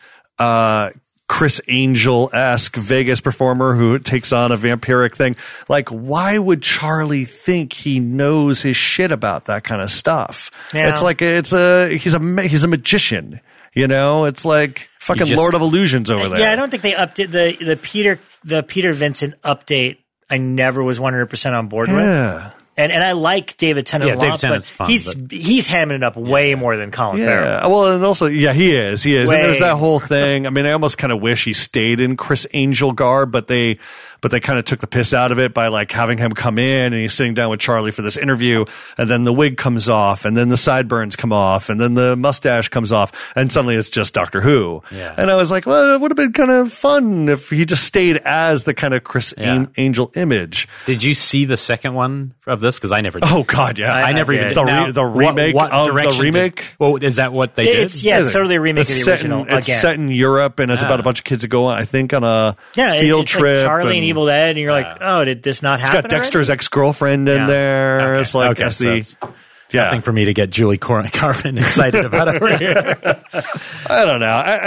Chris Angel-esque Vegas performer who takes on a vampiric thing. Like, why would Charlie think he knows his shit about that kind of stuff? Yeah. It's like he's a magician. It's like fucking Lord of Illusions over there. Yeah, I don't think they upped the Peter Vincent update. I never was 100% on board with. And I like David Tennant a lot, David Tennant's fun, he's hamming it up way more than Colin Farrell. Well, and also, he is. And there's that whole thing. I mean, I almost kind of wish he stayed in Chris Angel garb, but they kind of took the piss out of it by like having him come in and he's sitting down with Charlie for this interview, and then the wig comes off, and then the sideburns come off, and then the mustache comes off, and suddenly it's just Doctor Who. Yeah. And I was like, well, it would have been kind of fun if he just stayed as the kind of Chris Angel image. Did you see the second one of this? Because I never did. Oh God, yeah. I never even did. The remake of the remake? Is that what they did? It's totally a remake of the original. It's set in Europe, and it's about a bunch of kids that go on, I think, on a field trip. Like Charlie and Evil Ed, and you're like, oh, did this not happen? It's got Dexter's ex-girlfriend in there. Okay. It's like nothing for me to get Julie Carmen excited about over here. I don't know.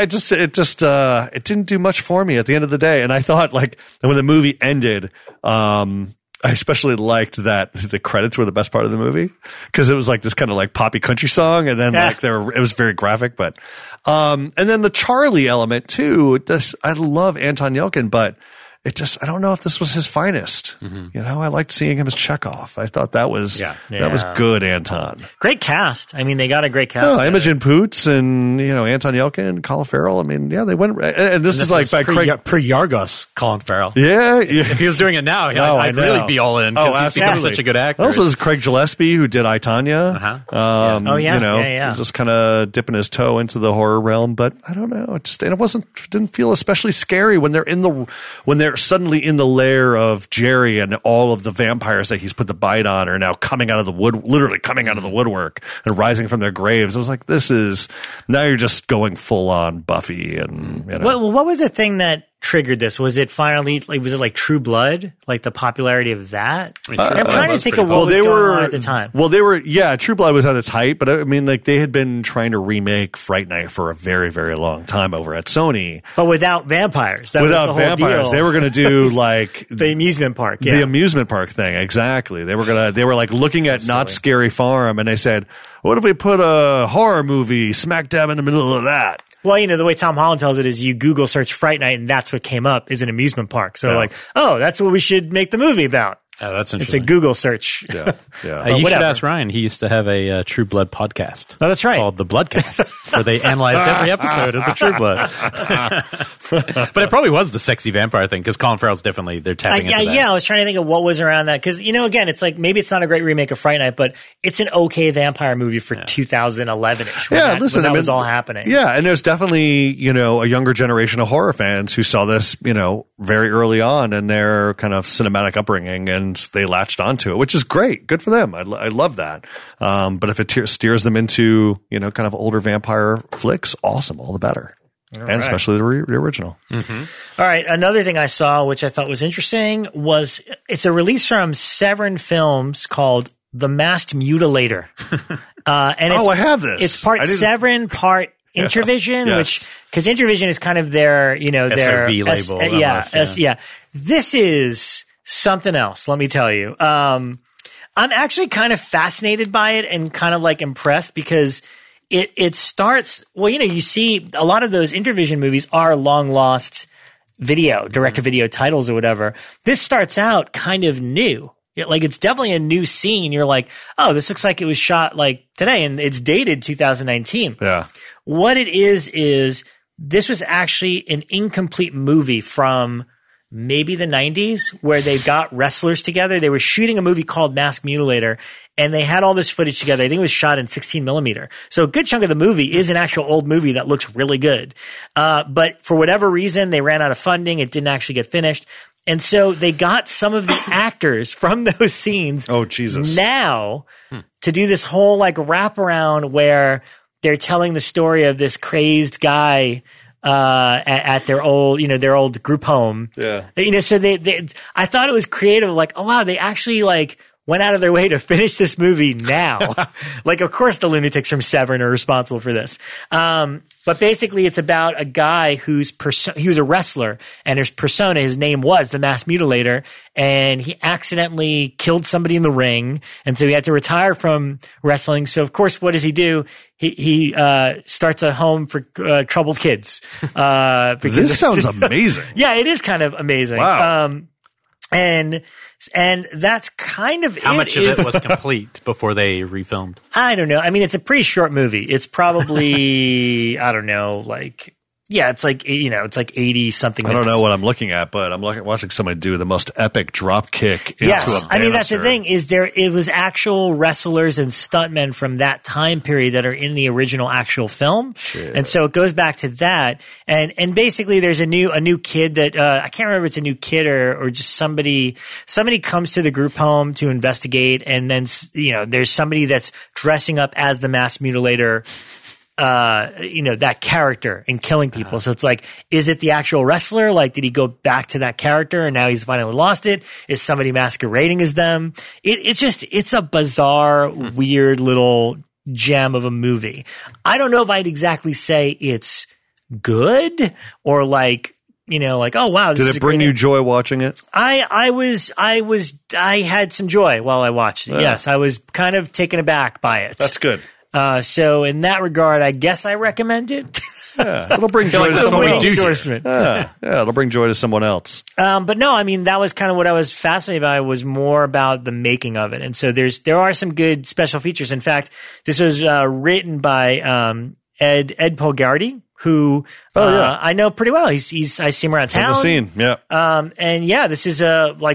It didn't do much for me at the end of the day. And I thought, like, when the movie ended, I especially liked that the credits were the best part of the movie because it was like this kind of like poppy country song, and then like it was very graphic. But and then the Charlie element too. I love Anton Yelchin, but I don't know if this was his finest. You know, I liked seeing him as Chekhov. I thought that was good, Anton. Great cast. I mean, they got a great cast. Oh, Imogen Poots and, Anton Yelchin, Colin Farrell. I mean, they went, and this is like by Craig. Pre-Yargos, Colin Farrell. Yeah. If he was doing it now, I'd really be all in because he's such a good actor. Also, is Craig Gillespie, who did I, Tonya. Just kind of dipping his toe into the horror realm, but I don't know. Didn't feel especially scary when they're suddenly in the lair of Jerry and all of the vampires that he's put the bite on are now coming out of the woodwork and rising from their graves. I was like, now you're just going full on Buffy. And what was the thing that triggered this? Was it finally was it like True Blood, like the popularity of that? I'm trying to think of what was going on at the time. Well, True Blood was at its height, but I mean, like they had been trying to remake Fright Night for a very, very long time over at Sony, but without vampires. They were going to do like the amusement park, the amusement park thing. Exactly. They were like looking at Not Scary Farm, and they said, "What if we put a horror movie smack dab in the middle of that?" Well, the way Tom Holland tells it is you Google search Fright Night and that's what came up is an amusement park. So that's what we should make the movie about. Oh, that's interesting. It's a Google search. Yeah. You should ask Ryan. He used to have a True Blood podcast. Oh, that's right. Called The Bloodcast, where they analyzed every episode of the True Blood. But it probably was the sexy vampire thing because Colin Farrell's definitely, they're tapping into that. Yeah, I was trying to think of what was around that because, again, it's like maybe it's not a great remake of Fright Night, but it's an okay vampire movie for 2011-ish when that was all happening. Yeah, and there's definitely, a younger generation of horror fans who saw this, very early on in their kind of cinematic upbringing and they latched onto it, which is great. Good for them. I love that. But if it steers them into, kind of older vampire flicks, awesome. All the better. Especially the original. Mm-hmm. All right. Another thing I saw, which I thought was interesting, was it's a release from Severin Films called The Masked Mutilator. I have this. It's part Severin, part Introvision, because Introvision is kind of their, their SRV label. This is something else, let me tell you. I'm actually kind of fascinated by it and kind of like impressed because it starts, you see a lot of those Introvision movies are long lost direct-to-video titles or whatever. This starts out kind of new. Like it's definitely a new scene. You're like, oh, this looks like it was shot like today and it's dated 2019. Yeah. What it is this was actually an incomplete movie from maybe the 90s where they got wrestlers together. They were shooting a movie called Masked Mutilator and they had all this footage together. I think it was shot in 16 millimeter. So a good chunk of the movie is an actual old movie that looks really good. But for whatever reason, they ran out of funding. It didn't actually get finished. And so they got some of the actors from those scenes. Oh, Jesus. Now to do this whole like wraparound where they're telling the story of this crazed guy at their old group home. Yeah. So I thought it was creative. Like, oh wow, they actually like went out of their way to finish this movie now. Like, of course the lunatics from Severin are responsible for this. But basically it's about a guy he was a wrestler and his persona, his name was the Masked Mutilator, and he accidentally killed somebody in the ring. And so he had to retire from wrestling. So of course, what does he do? He starts a home for troubled kids. Because this sounds amazing. Yeah, it is kind of amazing. Wow. And that's kind of how much of it was complete before they refilmed? I don't know. I mean, it's a pretty short movie. It's probably, I don't know, like, yeah, it's like, it's like 80 something minutes. I don't know what I'm looking at, but I'm watching somebody do the most epic drop kick into a banister. I mean, that's the thing is it was actual wrestlers and stuntmen from that time period that are in the original actual film. Shit. And so it goes back to that. And basically there's a new kid that, I can't remember if it's a new kid or just somebody comes to the group home to investigate. And then, there's somebody that's dressing up as the Masked Mutilator, that character and killing people. So it's like, is it the actual wrestler? Like, did he go back to that character and now he's finally lost it? Is somebody masquerading as them? It's a bizarre, weird little gem of a movie. I don't know if I'd exactly say it's good or like like, oh wow, this Did is it bring great. you joy watching it? I had some joy while I watched it. Yes, I was kind of taken aback by it. That's good. So in that regard, I guess I recommend it. Yeah, it'll bring joy to that's someone what we else. do. Endorsement. Yeah, it'll bring joy to someone else. But no, I mean, that was kind of what I was fascinated by, was more about the making of it. And so there are some good special features. In fact, this was written by Ed Polgardi, who I know pretty well. I see him around town. The scene, yeah. And yeah, this is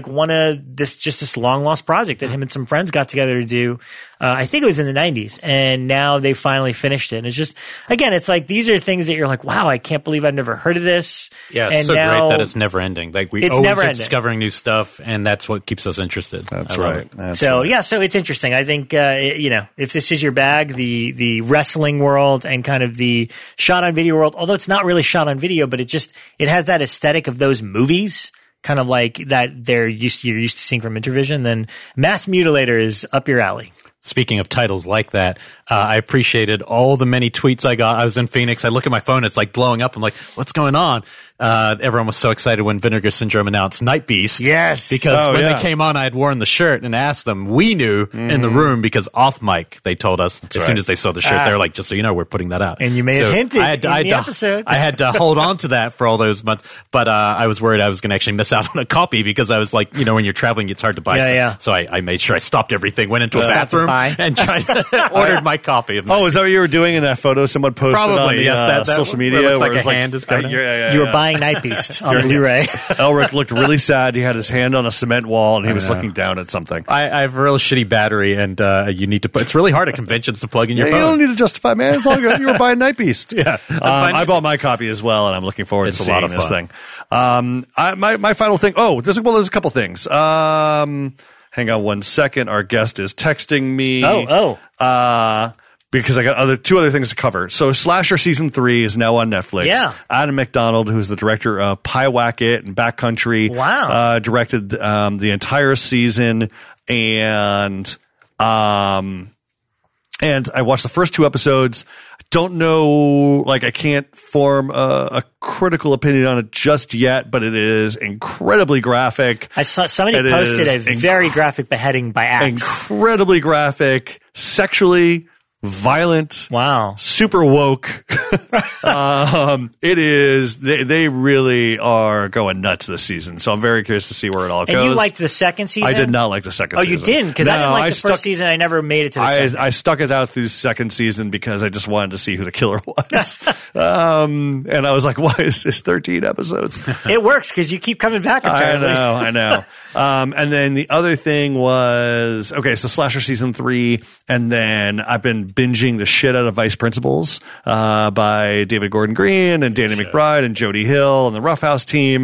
this long lost project that him and some friends got together to do. I think it was in the 90s, and now they finally finished it. And it's just, again, it's like, these are things that you're like, wow, I can't believe I've never heard of this. Yeah, it's and so now, great that it's never ending. Like, we it's always never are ending. discovering new stuff, and that's what keeps us interested. That's I love right. it. That's So right. yeah, so it's interesting. I think if this is your bag, the wrestling world and kind of the shot on video world, although it's not really shot on video, but it has that aesthetic of those movies, kind of like that you're used to seeing from Intervision. Then Mass Mutilator is up your alley. Speaking of titles like that, I appreciated all the many tweets I got. I was in Phoenix. I look at my phone. It's like blowing up. I'm like, what's going on? Everyone was so excited when Vinegar Syndrome announced Night Beast. Yes. Because when they came on, I had worn the shirt and asked them. We knew in the room because off mic, they told us as soon as they saw the shirt, they were like, just so you know, we're putting that out. And you may have hinted in the episode. I had to hold on to that for all those months. But I was worried I was going to actually miss out on a copy because I was like, when you're traveling, it's hard to buy stuff. Yeah. So I made sure I stopped everything, went into a bathroom and ordered my copy of Oh, is that what you were doing in that photo someone posted Probably, on the yes, that social where media? it looks like where it's a hand is going on? You were buying Night Beast on Blu-ray. Elric looked really sad. He had his hand on a cement wall, and he was looking down at something. I have a real shitty battery, and you need to. It's really hard at conventions to plug in your You phone. don't need to justify, man. It's all good. You were buying Night Beast. Yeah. I bought my copy as well, and I'm looking forward It's to a lot seeing of this fun. thing. My final thing. Oh, there's a couple things. Hang on one second. Our guest is texting me. Because I got two other things to cover. So Slasher Season 3 is now on Netflix. Yeah. Adam McDonald, who's the director of Pyewacket and Backcountry, directed the entire season. And I watched the first two episodes. Don't know, I can't form a critical opinion on it just yet, but it is incredibly graphic. I saw somebody posted a very graphic beheading by Axe. Incredibly graphic, sexually violent. Wow. Super woke. It is, they really are going nuts this season. So I'm very curious to see where it all goes. And you liked the second season? I did not like the second season. Oh, you didn't? Because I didn't like the first season. I never made it to the second. I stuck it out through the second season because I just wanted to see who the killer was. And I was like, why is this 13 episodes? It works because you keep coming back. I know. And then the other thing was, so Slasher Season 3, and then I've been binging the shit out of Vice Principals by David Gordon Green and Danny McBride and Jody Hill and the Rough House team.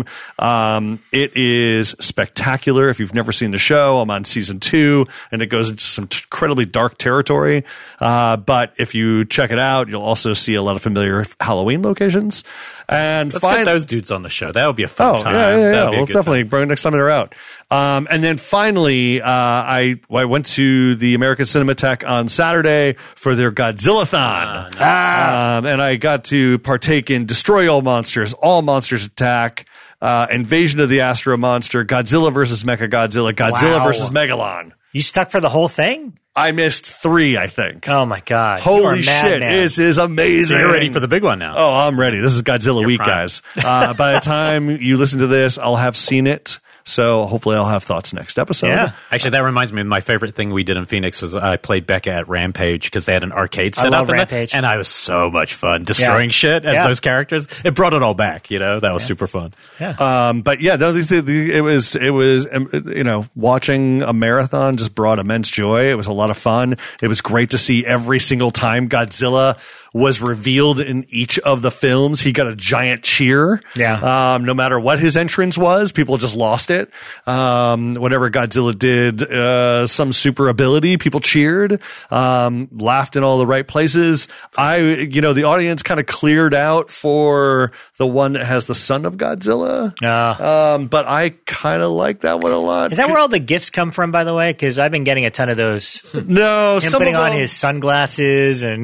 It is spectacular. If you've never seen the show, I'm on Season 2, and it goes into some incredibly dark territory. But if you check it out, you'll also see a lot of familiar Halloween locations. And let's get those dudes on the show. That would be a fun time. Yeah. We'll definitely bring next time they're out. And then finally, I went to the American Cinematheque on Saturday for their Godzilla-thon. And I got to partake in Destroy All Monsters, All Monsters Attack, Invasion of the Astro Monster, Godzilla versus Mechagodzilla, Godzilla versus Megalon. You stuck for the whole thing? I missed 3, I think. Oh my God. Holy shit. This is amazing. So you're ready for the big one now. Oh, I'm ready. This is Godzilla week, guys. By the time you listen to this, I'll have seen it. So hopefully I'll have thoughts next episode. Yeah. Actually, that reminds me of my favorite thing we did in Phoenix is I played Becca at Rampage because they had an arcade set up. And I was so much fun destroying shit as those characters. It brought it all back, That was super fun. Yeah. But yeah, no, it was, watching a marathon just brought immense joy. It was a lot of fun. It was great to see every single time Godzilla was revealed in each of the films. He got a giant cheer. Yeah. No matter what his entrance was, people just lost it. Whenever Godzilla did some super ability, people cheered, laughed in all the right places. The audience kind of cleared out for the one that has the son of Godzilla. But I kind of like that one a lot. Is that where all the gifts come from, by the way? Because I've been getting a ton of those. No, him some putting of on them, his sunglasses and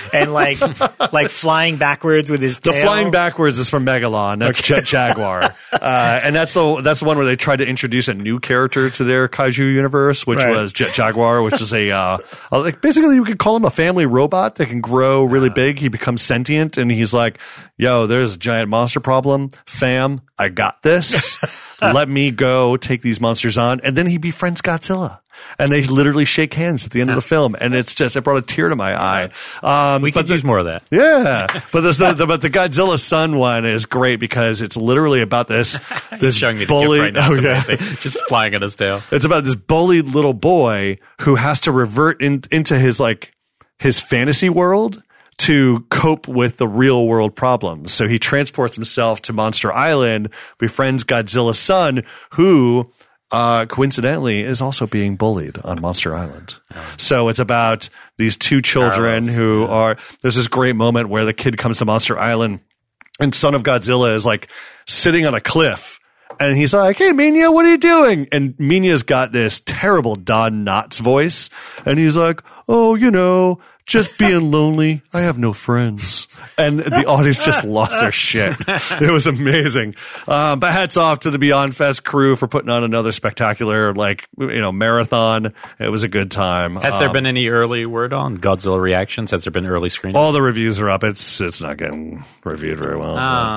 and like flying backwards with his tail. The flying backwards is from Megalon. That's Jet Jaguar, and that's the one where they tried to introduce a new character to their kaiju universe, which was Jet Jaguar, which is like basically you could call him a family robot that can grow really big. He becomes sentient, and he's like, "Yo, there's a giant monster problem, fam. I got this. Let me go take these monsters on." And then he befriends Godzilla. And they literally shake hands at the end of the film, and it brought a tear to my eye. We could use more of that. Yeah, but the Godzilla Sun one is great because it's literally about this showing me bullied. The gift right now. Just flying on his tail. It's about this bullied little boy who has to revert into his fantasy world to cope with the real world problems. So he transports himself to Monster Island, befriends Godzilla's son, who coincidentally is also being bullied on Monster Island. So it's about these two children who are, there's this great moment where the kid comes to Monster Island and son of Godzilla is like sitting on a cliff. And he's like, "Hey, Minya, what are you doing?" And Minya's got this terrible Don Knotts voice. And he's like, "Oh, just being lonely. I have no friends." And the audience just lost their shit. It was amazing. But hats off to the Beyond Fest crew for putting on another spectacular, marathon. It was a good time. Has there been any early word on Godzilla reactions? Has there been early screenings? All the reviews are up. It's not getting reviewed very well.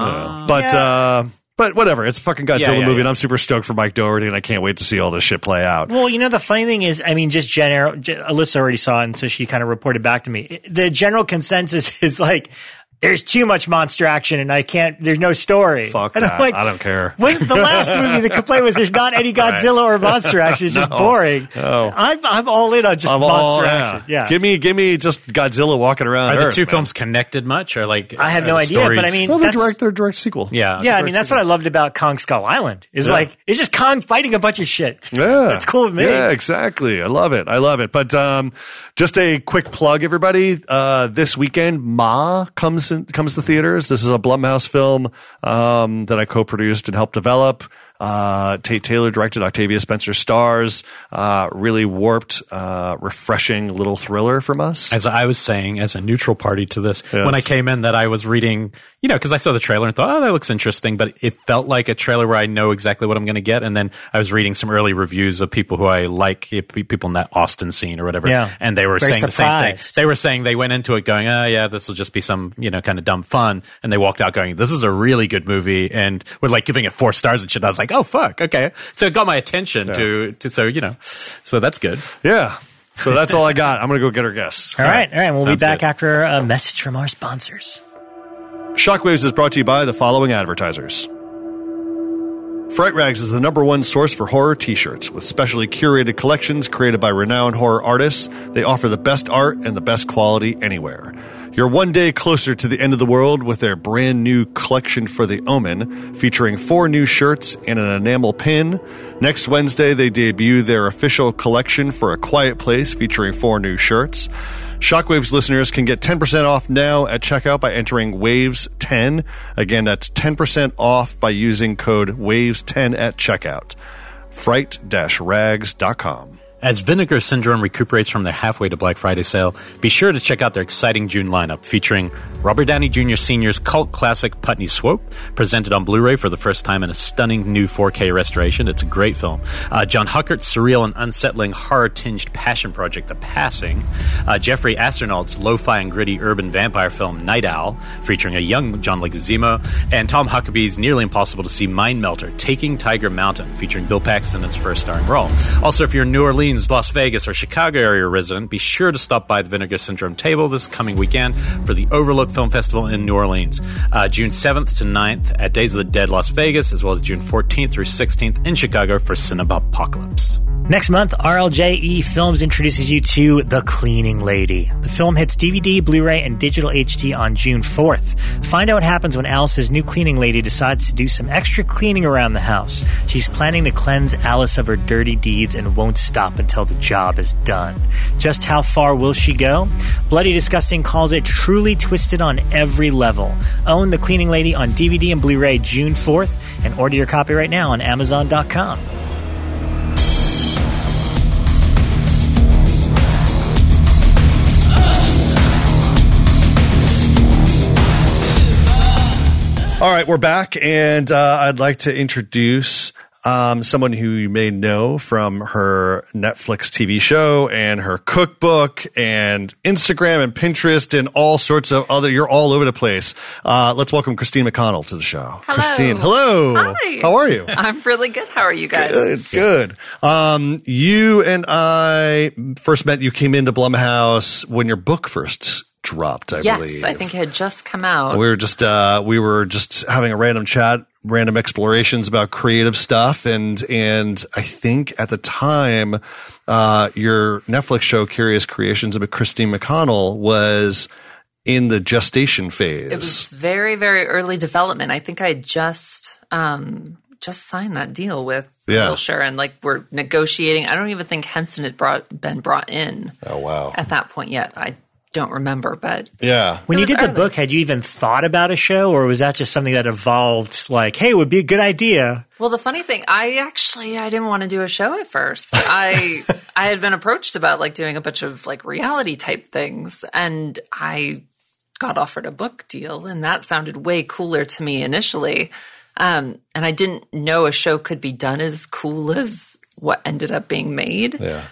But whatever. It's a fucking Godzilla movie, and I'm super stoked for Mike Dougherty, and I can't wait to see all this shit play out. Well, the funny thing is, just Alyssa already saw it, and so she kind of reported back to me. The general consensus is like, there's too much monster action, and there's no story. Fuck and that. I'm like, I don't care. When's the last movie the complaint was there's not any Godzilla or monster action? It's just boring. No. I'm all in on just monster action. Yeah. Give me just Godzilla walking around. Are the two films connected much? Or I have no idea, but they're direct sequel. Yeah. Yeah, that's what I loved about Kong Skull Island. It's it's just Kong fighting a bunch of shit. Yeah. That's cool with me. Yeah, exactly. I love it. But just a quick plug, everybody. This weekend, Ma comes to theaters. This is a Blumhouse film that I co-produced and helped develop. Tate Taylor directed, Octavia Spencer stars. Really warped, refreshing little thriller from us. As I was saying, as a neutral party to this, when I came in, that I was reading, because I saw the trailer and thought, oh, that looks interesting, but it felt like a trailer where I know exactly what I'm going to get. And then I was reading some early reviews of people who I like, people in that Austin scene or whatever, and they were saying the same thing. They were saying they went into it going, oh yeah, this will just be some, kind of dumb fun, and they walked out going, this is a really good movie, and were giving it 4 stars and shit. I was like, oh fuck, okay. So it got my attention so that's good. Yeah. So that's all I got. I'm going to go get our guests. All right. We'll be back after a message from our sponsors. Shockwaves is brought to you by the following advertisers. Fright Rags is the #1 source for horror t-shirts. With specially curated collections created by renowned horror artists, they offer the best art and the best quality anywhere. You're one day closer to the end of the world with their brand new collection for The Omen, featuring 4 new shirts and an enamel pin. Next Wednesday, they debut their official collection for A Quiet Place, featuring 4 new shirts. Shockwaves listeners can get 10% off now at checkout by entering WAVES10. Again, that's 10% off by using code WAVES10 at checkout. Fright-rags.com. As Vinegar Syndrome recuperates from their halfway to Black Friday sale, be sure to check out their exciting June lineup featuring Robert Downey Jr. Sr.'s cult classic Putney Swope, presented on Blu-ray for the first time in a stunning new 4K restoration. It's a great film. John Huckert's surreal and unsettling horror-tinged passion project, The Passing. Jeffrey Astronaut's lo-fi and gritty urban vampire film, Night Owl, featuring a young John Leguizamo. And Tom Huckabee's nearly impossible to see Mind Melter, Taking Tiger Mountain, featuring Bill Paxton as first starring role. Also, if you're in New Orleans, Las Vegas, or Chicago area resident, be sure to stop by the Vinegar Syndrome table this coming weekend for the Overlook Film Festival in New Orleans. June 7th to 9th at Days of the Dead Las Vegas, as well as June 14th through 16th in Chicago for Cinemapocalypse. Next month, RLJE Films introduces you to The Cleaning Lady. The film hits DVD, Blu-ray, and digital HD on June 4th. Find out what happens when Alice's new cleaning lady decides to do some extra cleaning around the house. She's planning to cleanse Alice of her dirty deeds and won't stop until the job is done. Just how far will she go? Bloody Disgusting calls it truly twisted on every level. Own The Cleaning Lady on DVD and Blu-ray June 4th and order your copy right now on Amazon.com. All right, we're back, and I'd like to introduce someone who you may know from her Netflix TV show and her cookbook and Instagram and Pinterest and all sorts of other. You're all over the place. Let's welcome Christine McConnell to the show. Hello. Christine, hello. Hi. How are you? I'm really good. How are you guys? Good. You and I first met. You came into Blumhouse when your book first dropped, I believe. Yes, I think it had just come out. We were just having a random chat, random explorations about creative stuff, and I think at the time, your Netflix show "Curious Creations" about Christine McConnell was in the gestation phase. It was very, very early development. I think I had just signed that deal with Wilshire, and like we're negotiating. I don't even think Henson had been brought in. Oh wow! At that point yet, I don't remember, but yeah. When you did the book, had you even thought about a show, or was that just something that evolved? Like, hey, it would be a good idea. Well, the funny thing, I didn't want to do a show at first. I had been approached about like doing a bunch of like reality type things, and I got offered a book deal, and that sounded way cooler to me initially. And I didn't know a show could be done as cool as what ended up being made. Yeah.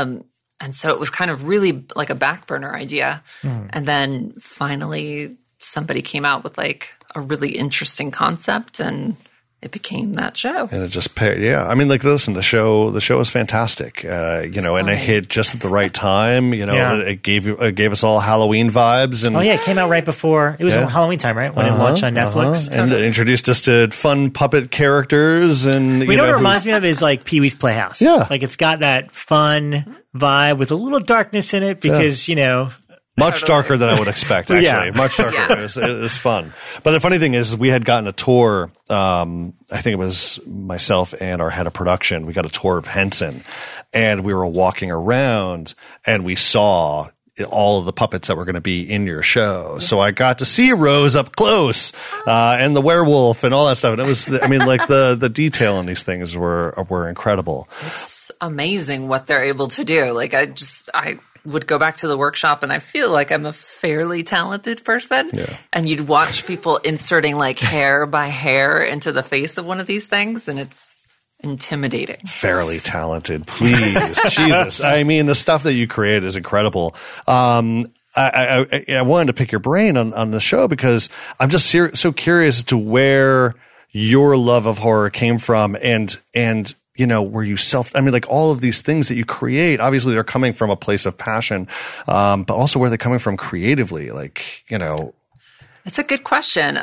And so it was kind of really like a back burner idea. And then finally somebody came out with like a really interesting concept, and it became that show. And it just paired. Yeah. I mean, like, listen, the show is fantastic. And it hit just at the right time. It gave us all Halloween vibes. And it came out right before. It was Halloween time, right? When it launched on Netflix. And it introduced us to fun puppet characters. And you know what it reminds me of is like Pee-wee's Playhouse. Yeah. Like it's got that fun vibe with a little darkness in it because, much darker than I would expect, actually. Much darker. Yeah. It was fun. But the funny thing is we had gotten a tour. I think it was myself and our head of production. We got a tour of Henson, and we were walking around, and we saw all of the puppets that were going to be in your show. So I got to see Rose up close, and the werewolf and all that stuff. And it was, I mean, like the detail in these things were incredible. It's amazing what they're able to do. Like I would go back to the workshop, and I feel like I'm a fairly talented person. Yeah. And you'd watch people inserting like hair by hair into the face of one of these things, and it's intimidating. Fairly talented, please. Jesus. I mean, the stuff that you create is incredible. I wanted to pick your brain on the show because I'm just so curious as to where your love of horror came from, and were you like all of these things that you create, obviously they're coming from a place of passion, but also where they're coming from creatively, It's a good question.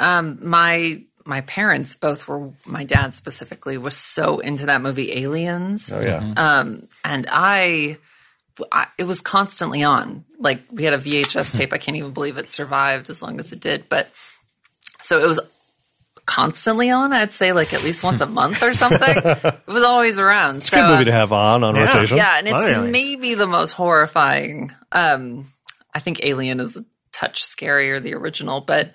My parents both were, my dad specifically was so into that movie Aliens. Oh yeah. And it was constantly on. Like we had a VHS tape. I can't even believe it survived as long as it did. But so it was constantly on. I'd say like at least once a month or something. It was always around. It's a good movie to have on rotation. Yeah, and it's maybe the most horrifying. I think Alien is a touch scarier, the original, but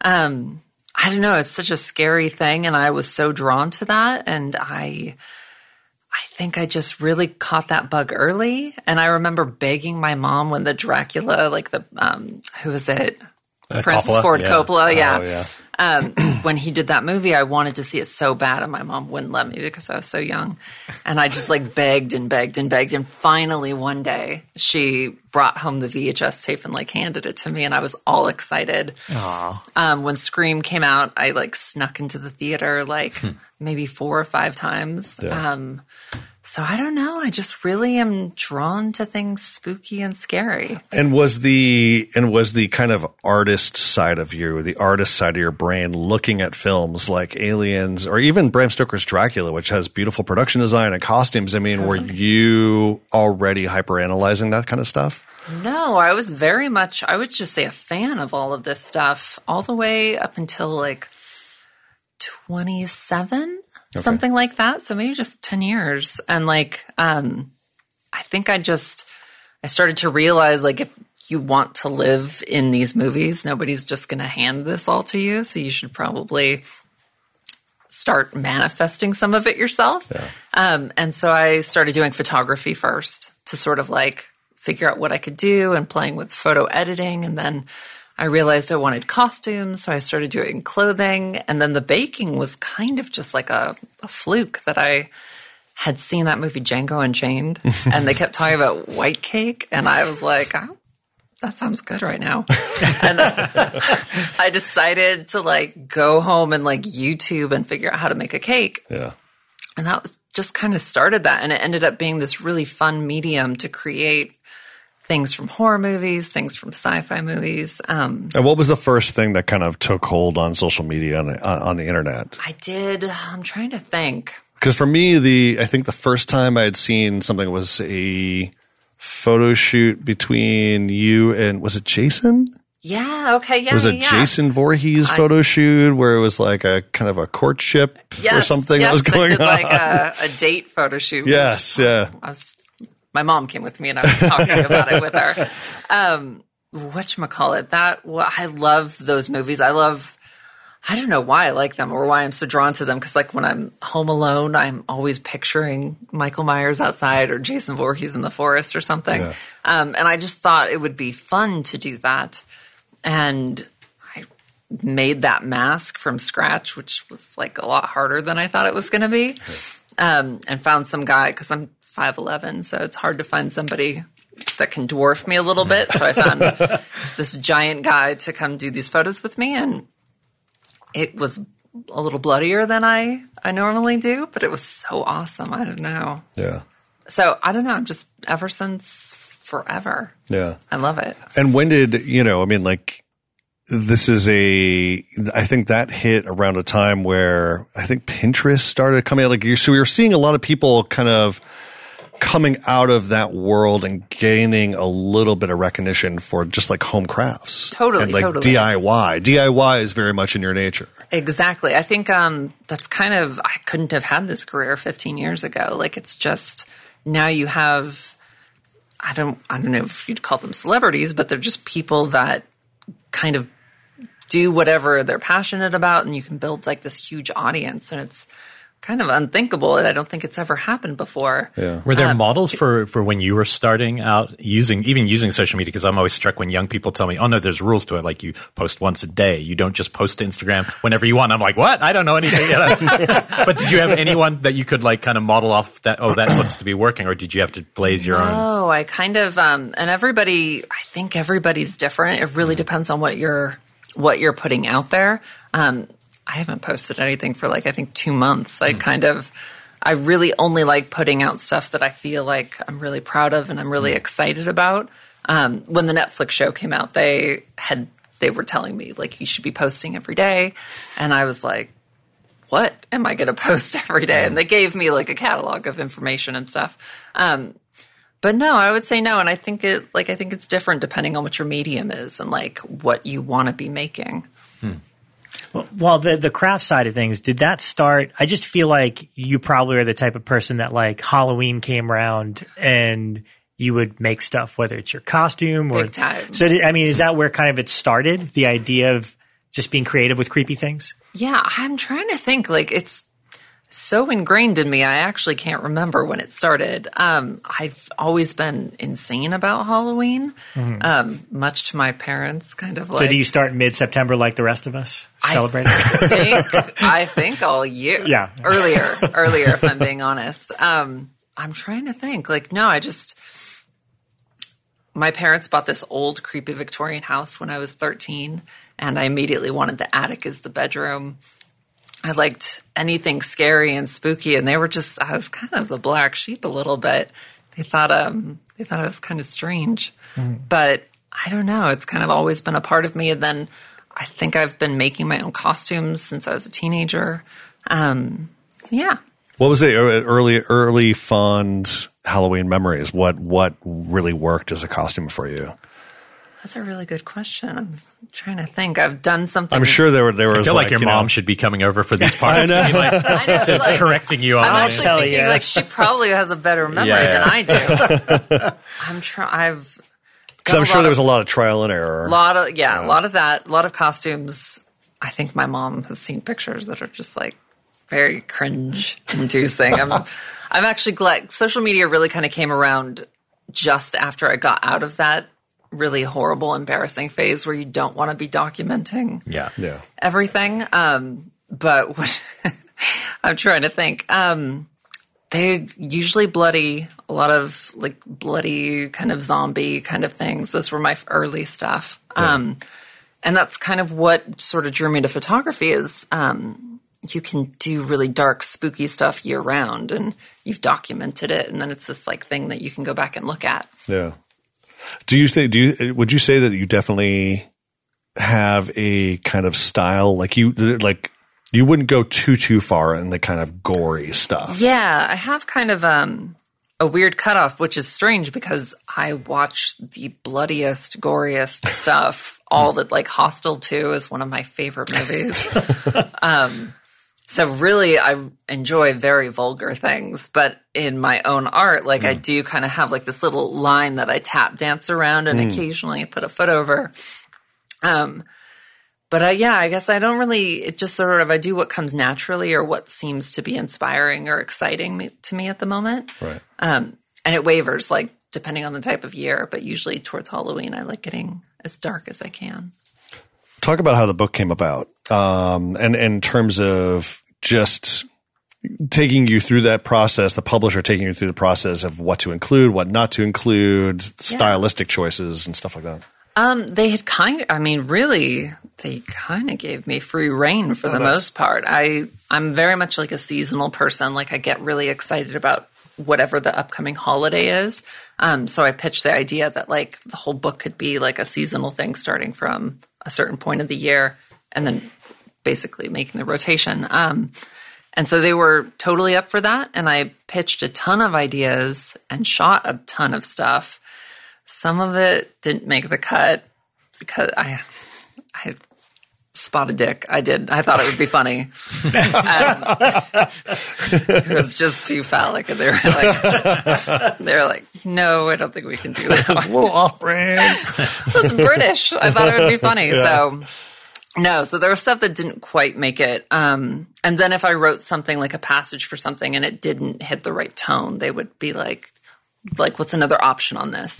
I don't know. It's such a scary thing, and I was so drawn to that, and I think I just really caught that bug early. And I remember begging my mom when the Dracula, like the who was it? Francis Ford Coppola, yeah. Oh, yeah. When he did that movie, I wanted to see it so bad, and my mom wouldn't let me because I was so young. And I just like begged and begged and begged. And finally one day she brought home the VHS tape and like handed it to me, and I was all excited. When Scream came out, I like snuck into the theater like maybe 4 or 5 times. Yeah. So I don't know. I just really am drawn to things spooky and scary. And was the kind of artist side of you, the artist side of your brain, looking at films like Aliens or even Bram Stoker's Dracula, which has beautiful production design and costumes? I mean, were you already hyperanalyzing that kind of stuff? No, I was very much, I would just say, a fan of all of this stuff all the way up until like 27. Okay. Something like that. So maybe just 10 years. And like, I think I started to realize like if you want to live in these movies, nobody's just going to hand this all to you. So you should probably start manifesting some of it yourself. Yeah. And so I started doing photography first to sort of like figure out what I could do and playing with photo editing. And then I realized I wanted costumes, so I started doing clothing. And then the baking was kind of just like a fluke that I had seen that movie Django Unchained, and they kept talking about white cake, and I was like, oh, that sounds good right now. And I decided to like go home and like YouTube and figure out how to make a cake. Yeah. And that just kind of started that. And it ended up being this really fun medium to create things from horror movies, things from sci-fi movies. And what was the first thing that kind of took hold on social media on the internet? I'm trying to think. Because for me, I think the first time I had seen something was a photo shoot between you and, was it Jason? Yeah. Okay. Yeah. It was a Jason Voorhees photo shoot where it was like a kind of a courtship or something that was going on. Like a date photo shoot. Yes. Yeah. My mom came with me and I was talking about it with her. Whatchamacallit? I love those movies. I don't know why I like them or why I'm so drawn to them. Because like when I'm home alone, I'm always picturing Michael Myers outside or Jason Voorhees in the forest or something. Yeah. And I just thought it would be fun to do that. And I made that mask from scratch, which was like a lot harder than I thought it was going to be. And found some guy, because I'm 5'11", so it's hard to find somebody that can dwarf me a little bit. So I found this giant guy to come do these photos with me, and it was a little bloodier than I normally do, but it was so awesome. I don't know. Yeah. So I don't know. I'm just ever since forever. Yeah. I love it. And when did, this is I think that hit around a time where I think Pinterest started coming out. So we were seeing a lot of people kind of coming out of that world and gaining a little bit of recognition for just like home crafts. Totally. And like DIY. DIY is very much in your nature. Exactly. I think that's kind of, I couldn't have had this career 15 years ago. Like it's just, now you have, I don't know if you'd call them celebrities, but they're just people that kind of do whatever they're passionate about, and you can build like this huge audience, and it's kind of unthinkable. I don't think it's ever happened before. Yeah. Were there models for when you were starting out using social media? Because I'm always struck when young people tell me, oh no, there's rules to it. Like you post once a day. You don't just post to Instagram whenever you want. I'm like, what? I don't know anything yet. But did you have anyone that you could like kind of model off that, oh, that looks to be working? Or did you have to blaze your own? No, I kind of, and I think everybody's different. It really depends on what you're putting out there. I haven't posted anything for like, I think 2 months. I really only like putting out stuff that I feel like I'm really proud of and I'm really excited about. When the Netflix show came out, they were telling me like, you should be posting every day. And I was like, what am I going to post every day? And they gave me like a catalog of information and stuff. But no, I would say no. And I think it's different depending on what your medium is and like what you want to be making. Well, the craft side of things, did that start? I just feel like you probably are the type of person that like Halloween came around and you would make stuff, whether it's your costume or. Big time. So, is that where kind of it started? The idea of just being creative with creepy things? Yeah, I'm trying to think. Like, it's so ingrained in me, I actually can't remember when it started. I've always been insane about Halloween, much to my parents' kind of like. So do you start mid-September like the rest of us celebrating? I think all year. Yeah. Earlier, if I'm being honest. I'm trying to think. Like, no, my parents bought this old creepy Victorian house when I was 13, and I immediately wanted the attic as the bedroom. I liked anything scary and spooky, and I was kind of the black sheep a little bit. They thought I was kind of strange, but I don't know. It's kind of always been a part of me. And then I think I've been making my own costumes since I was a teenager. Yeah. What was the early fond Halloween memories? What really worked as a costume for you? That's a really good question. I'm trying to think. I've done something. I'm sure there was. I feel like your mom should be coming over for these parties. I know. Correcting you on. I'm actually thinking like she probably has a better memory than I do. I'm sure there was a lot of trial and error. A lot of that. A lot of costumes. I think my mom has seen pictures that are just like very cringe-inducing. I'm actually glad social media really kind of came around just after I got out of that really horrible, embarrassing phase where you don't want to be documenting Yeah. everything. But what, I'm trying to think. They usually bloody, a lot of like bloody kind of zombie kind of things. Those were my early stuff. And that's kind of what sort of drew me to photography is you can do really dark, spooky stuff year round, and you've documented it, and then it's this like thing that you can go back and look at. Yeah. Would you say that you definitely have a kind of style like you wouldn't go too far in the kind of gory stuff? Yeah, I have kind of a weird cutoff, which is strange because I watch the bloodiest, goriest stuff. All that, like Hostel 2 is one of my favorite movies. So really, I enjoy very vulgar things, but in my own art, like I do kind of have like this little line that I tap dance around and occasionally put a foot over. But I guess I don't really, it just sort of, I do what comes naturally or what seems to be inspiring or exciting to me at the moment. Right. And it wavers, like, depending on the type of year, but usually towards Halloween, I like getting as dark as I can. Talk about how the book came about, and in terms of just taking you through that process, the publisher taking you through the process of what to include, what not to include, stylistic choices and stuff like that. They had they kind of gave me free reign for the most part. I'm very much like a seasonal person. Like I get really excited about whatever the upcoming holiday is. So I pitched the idea that like the whole book could be like a seasonal thing starting from a certain point of the year and then basically making the rotation. And so they were totally up for that. And I pitched a ton of ideas and shot a ton of stuff. Some of it didn't make the cut because I spot a dick. I did. I thought it would be funny. It was just too phallic. And they were like, no, I don't think we can do that. It's a little off-brand. It's British. I thought it would be funny. Yeah. So there was stuff that didn't quite make it. And then if I wrote something like a passage for something and it didn't hit the right tone, they would be like, what's another option on this?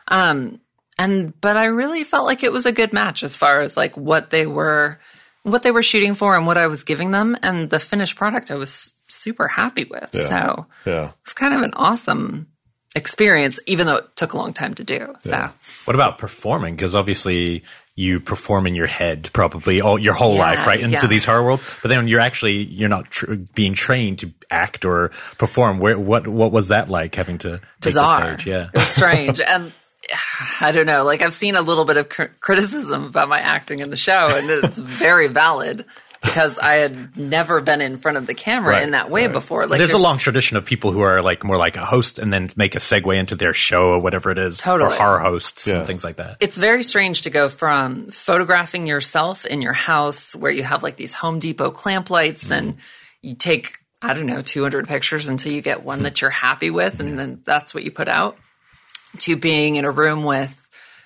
But I really felt like it was a good match as far as like what they were shooting for and what I was giving them, and the finished product I was super happy with. Yeah. So it was kind of an awesome experience, even though it took a long time to do. Yeah. So what about performing? Because obviously you perform in your head probably your whole life, right? Into these horror worlds. But then you're not being trained to act or perform. What was that like, having to take the stage? Yeah. It was strange. And I don't know, like I've seen a little bit of criticism about my acting in the show, and it's very valid because I had never been in front of the camera in that way before. Like there's a long tradition of people who are like more like a host and then make a segue into their show or whatever it is. Totally. Or horror hosts and things like that. It's very strange to go from photographing yourself in your house where you have like these Home Depot clamp lights and you take, 200 pictures until you get one that you're happy with, and then that's what you put out, to being in a room with,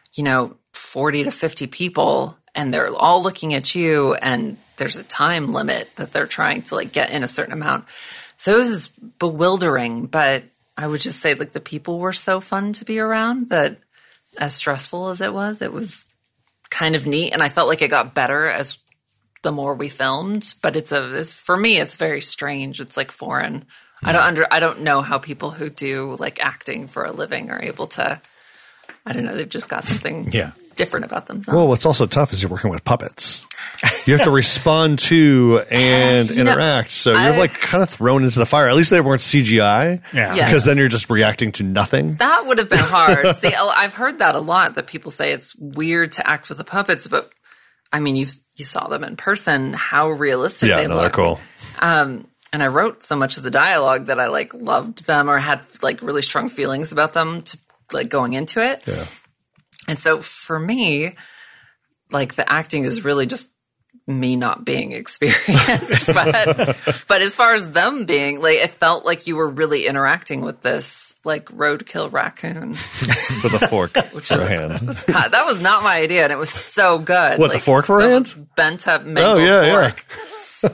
40 to 50 people and they're all looking at you and there's a time limit that they're trying to like get in a certain amount. So it was bewildering, but I would just say like the people were so fun to be around that as stressful as it was kind of neat. And I felt like it got better as the more we filmed, but for me, it's very strange. It's like foreign. I don't know how people who do like acting for a living are able to, they've just got something different about themselves. Well, what's also tough is you're working with puppets. You have to respond to and interact. So you're like kind of thrown into the fire. At least they weren't CGI. Yeah. Because then you're just reacting to nothing. That would have been hard. See, I've heard that a lot, that people say it's weird to act with the puppets, but I mean, you saw them in person, how realistic they look. They're cool. And I wrote so much of the dialogue that I like loved them or had like really strong feelings about them to like going into it. Yeah. And so for me, like the acting is really just me not being experienced, but as far as them being, like, it felt like you were really interacting with this like roadkill raccoon with a fork for a hand. That was not my idea, and it was so good. What, like, the fork for a hand? Bent up mangled fork.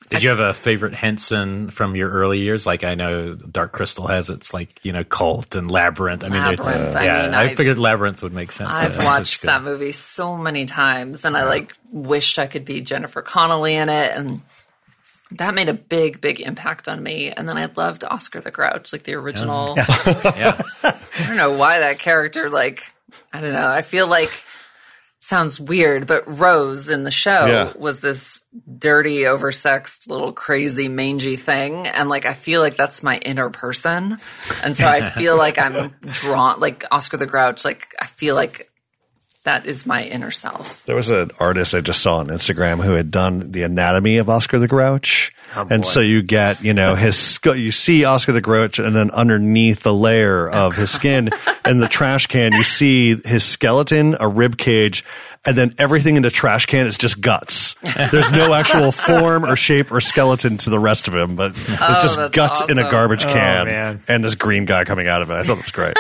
Did you have a favorite Henson from your early years? Like I know Dark Crystal has its like, Cult and Labyrinth. I mean, I figured Labyrinth would make sense. I've watched that movie so many times, and I like wished I could be Jennifer Connelly in it, and that made a big, big impact on me. And then I loved Oscar the Grouch, like the original. Yeah. I don't know why that character, like, I don't know. I feel like, sounds weird, but Rose in the show was this dirty, oversexed, little crazy, mangy thing. And like, I feel like that's my inner person. And so I feel like I'm drawn, like Oscar the Grouch, like I feel like that is my inner self. There was an artist I just saw on Instagram who had done the anatomy of Oscar the Grouch. And so you get, you see Oscar the Grouch, and then underneath the layer of his skin in the trash can, you see his skeleton, a rib cage, and then everything in the trash can is just guts. There's no actual form or shape or skeleton to the rest of him, but it's just guts in a garbage can and this green guy coming out of it. I thought it was great.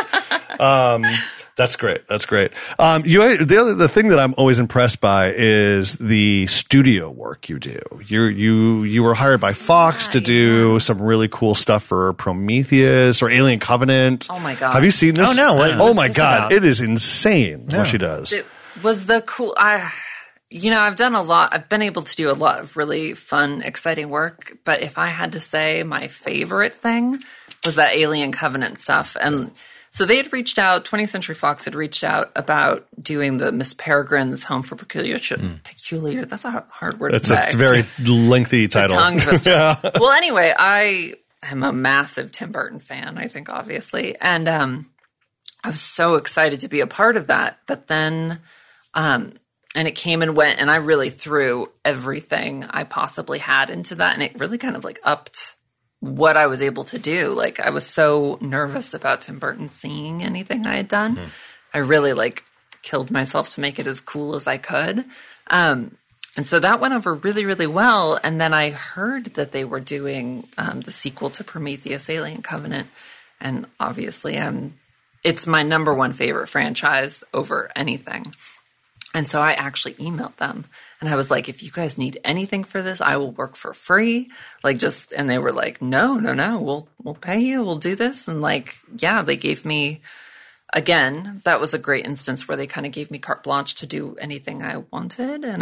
That's great. That's great. The thing that I'm always impressed by is the studio work you do. You were hired by Fox to do some really cool stuff for Prometheus or Alien Covenant. Oh my God. Have you seen this? Oh no. Oh my God. It is insane what she does. It was the cool, I've done a lot. I've been able to do a lot of really fun, exciting work. But if I had to say my favorite thing was that Alien Covenant stuff. And so they had reached out, 20th Century Fox had reached out about doing the Miss Peregrine's Home for Peculiar. That's a hard word to say. It's a very lengthy title. Tongue twister. Well, anyway, I am a massive Tim Burton fan, I think, obviously. And I was so excited to be a part of that. But then, and it came and went, and I really threw everything I possibly had into that. And it really kind of like upped what I was able to do. Like, I was so nervous about Tim Burton seeing anything I had done. I really like killed myself to make it as cool as I could. And so that went over really, really well. And then I heard that they were doing the sequel to Prometheus, Alien Covenant. And obviously it's my number one favorite franchise over anything. And so I actually emailed them, and I was like, if you guys need anything for this, I will work for free. And they were like, no, we'll pay you. We'll do this. And they gave me, again, that was a great instance where they kind of gave me carte blanche to do anything I wanted. And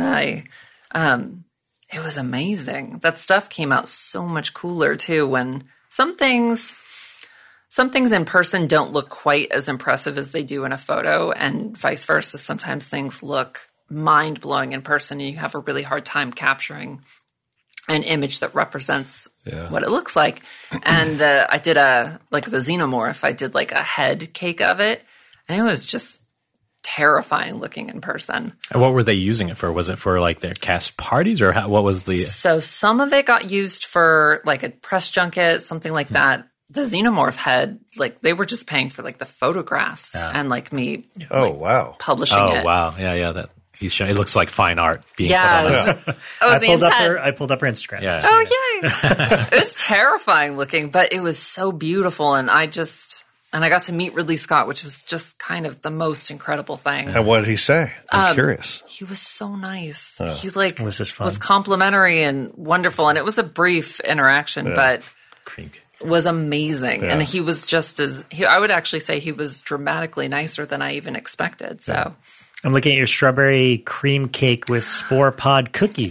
it was amazing. That stuff came out so much cooler too, when some things in person don't look quite as impressive as they do in a photo, and vice versa. Sometimes things look mind-blowing in person, and you have a really hard time capturing an image that represents what it looks like. And I did the Xenomorph. I did like a head cake of it, and it was just terrifying looking in person. And what were they using it for? Was it for like their cast parties, or what was the? So some of it got used for like a press junket, something like that. The Xenomorph head, like they were just paying for like the photographs and like me. Publishing it. Oh wow, yeah. That it looks like fine art. Being put on I pulled up her Instagram. Yeah. Oh yay! It was terrifying looking, but it was so beautiful, and I got to meet Ridley Scott, which was just kind of the most incredible thing. And what did he say? I'm curious. He was so nice. He was complimentary and wonderful, and it was a brief interaction, but was amazing. And he was I would actually say he was dramatically nicer than I even expected. So I'm looking at your strawberry cream cake with spore pod cookies.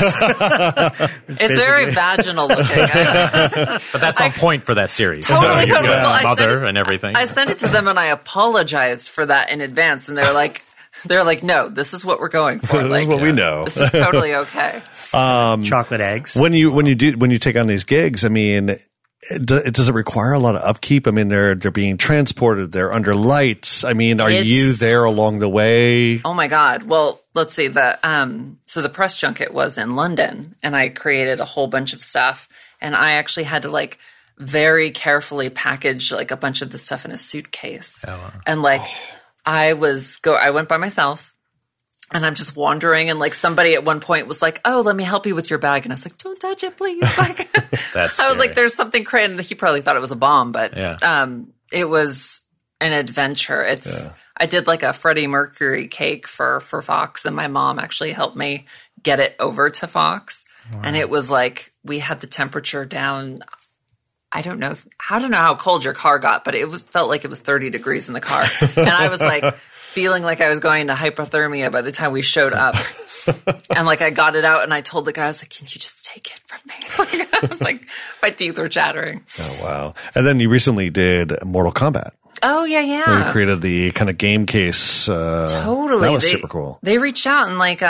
It's very vaginal looking. But that's on point for that series. Totally. Well, mother and everything. I sent it to them, and I apologized for that in advance. And they're like, no, this is what we're going for. This is what we know. This is totally okay. Chocolate eggs. When you take on these gigs, I mean, does it require a lot of upkeep? I mean, they're being transported. They're under lights. I mean, are you there along the way? Oh my God. Well, let's see. So the press junket was in London, and I created a whole bunch of stuff, and I actually had to like very carefully package like a bunch of the stuff in a suitcase. Oh, wow. And like I went by myself. And I'm just wandering, and like somebody at one point was like, "Oh, let me help you with your bag," and I was like, "Don't touch it, please." Like, I was like, "There's something crazy." And he probably thought it was a bomb, but it was an adventure. I did like a Freddie Mercury cake for Fox, and my mom actually helped me get it over to Fox. Wow. And it was like we had the temperature down. I don't know how cold your car got, but it felt like it was 30 degrees in the car. And I was like feeling like I was going into hypothermia by the time we showed up. And like I got it out and I told the guy, I was like, can you just take it from me? Like, I was like, my teeth were chattering. Oh, wow. And then you recently did Mortal Kombat. Oh, yeah. Where you created the kind of game case. Totally. That was super cool. They reached out and like,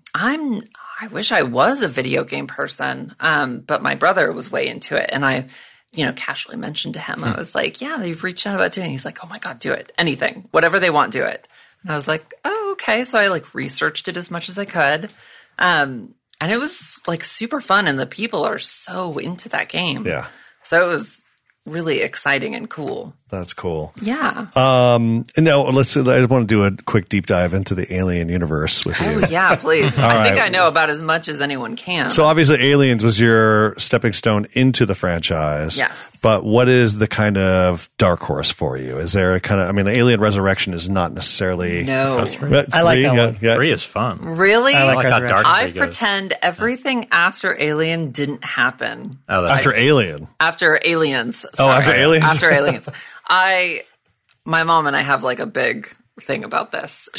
I wish I was a video game person. But my brother was way into it. And I, casually mentioned to him, I was like, yeah, they've reached out about doing it. He's like, oh my God, do it. Anything, whatever they want, do it. And I was like, oh, okay. So I like researched it as much as I could. And it was like super fun. And the people are so into that game. Yeah. So it was really exciting and cool. That's cool. Yeah. And now I just want to do a quick deep dive into the Alien universe with you. Oh, yeah, please. I think I know about as much as anyone can. So obviously Aliens was your stepping stone into the franchise. Yes. But what is the kind of dark horse for you? Is there a kind of, Alien Resurrection is not necessarily. No. I like that one. Yeah. 3 is fun. Really? I like how dark I it goes. pretend everything after Alien didn't happen. Oh, that's After Alien. After Aliens. After Aliens? After Aliens. My mom and I have like a big thing about this.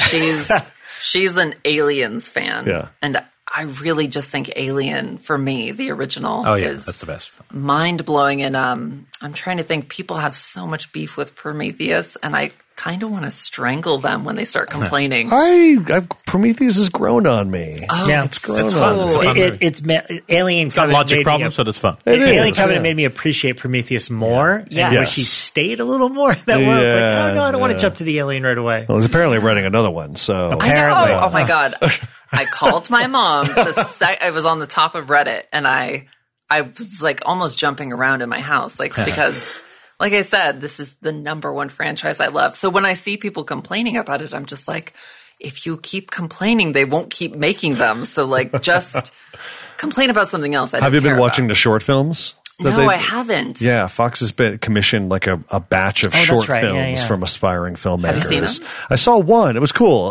She's an Aliens fan. Yeah. And I really just think Alien, for me, the original, is that's the best. mind-blowing. And I'm trying to think, people have so much beef with Prometheus, and I kind of want to strangle them when they start complaining. Prometheus has grown on me. Oh, Yeah. it's It's so fun. It's a fun movie. It's Alien It's got Covenant logic made me problems, so it's fun. Alien is, Covenant yeah. made me appreciate Prometheus more. Yeah. And Yes. wish he stayed a little more in that world. It's like, oh no, I don't want to Yeah. jump to the Alien right away. Well, he's apparently writing another one, so. I know. Apparently. Oh my God. I called my mom. I was on the top of Reddit, and I was like almost jumping around in my house, like because, like I said, this is the number one franchise I love. So when I see people complaining about it, I'm just like, if you keep complaining, they won't keep making them. So like, just complain about something else. Have you been watching the short films? No, I haven't. Yeah, Fox has been commissioned like a batch of that's short right. films Yeah, yeah. from aspiring filmmakers. Have you seen them? I saw one. It was cool.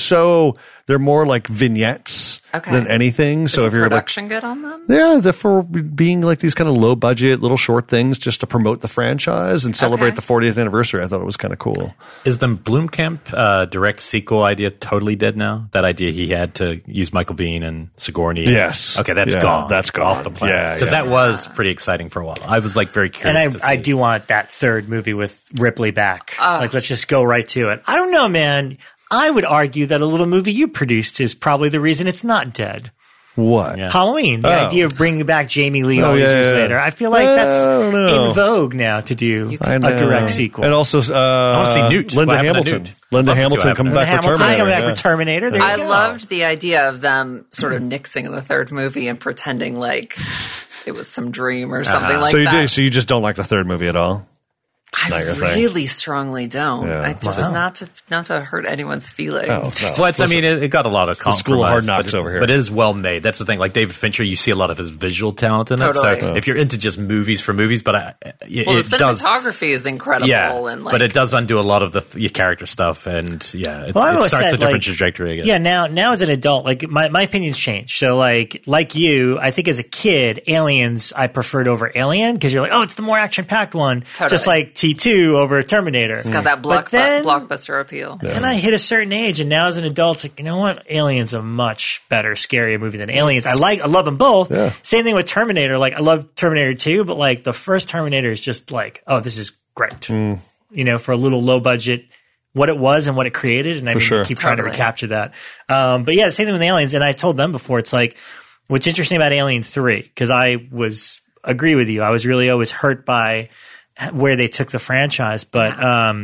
They're more like vignettes than anything. So Is if the you're like, production good on them? yeah, they're for being like these kind of low budget little short things just to promote the franchise and celebrate Okay. the 40th anniversary. I thought it was kind of cool. Is the Blomkamp direct sequel idea totally dead now? That idea he had to use Michael Biehn and Sigourney? Yes. Okay, that's Yeah, gone. that's gone. Off the planet. Yeah, Because yeah. that was pretty exciting for a while. I was like very curious And to see. I do want that third movie with Ripley back. Like, let's just go right to it. I don't know, man. I would argue that a little movie you produced is probably the reason it's not dead. What? Yeah. Halloween, the idea of bringing back Jamie Lee all Oh, these yeah, years yeah. later. I feel like that's I don't know. in vogue now to do I a know. direct sequel. And also, I want to see Newt. Linda What happened to Hamilton. Newt? Linda Love to see what Hamilton happened coming to back with Hamilton Terminator. coming back yeah. with Terminator. There I you go. loved the idea of them sort of nixing the third movie and pretending like it was some dream or something like So you that. so you just don't like the third movie at all? not your I thing. really strongly don't. Yeah. I just not to hurt anyone's feelings. Oh, no. Well, it got a lot of compromise. School of Hard Knocks but over here. But it is well made. That's the thing. Like David Fincher, you see a lot of his visual talent in it. Totally. So if you're into just movies for movies, but it Well, the does. cinematography is incredible. Yeah, and like, but it does undo a lot of the character stuff, and it Well, I always starts said, a different like, trajectory again. Yeah, now as an adult, like my opinions changed. So like you, I think as a kid, Aliens I preferred over Alien because you're like, oh, it's the more action packed one, Totally. just like T2 over Terminator. it's got that But then- blockbuster appeal. Then I hit a certain age, and now as an adult, it's like, you know what? Alien's a much better, scarier movie than Aliens. I love them both. Yeah. Same thing with Terminator. Like, I love Terminator 2, but like the first Terminator is just like, oh, this is great. You know, for a little low budget, what it was and what it created. And I mean, sure. they keep trying to Totally. recapture that. But yeah, the same thing with Aliens. And I told them before, it's like, what's interesting about Alien 3, because I agree with you. I was really always hurt by where they took the franchise. But,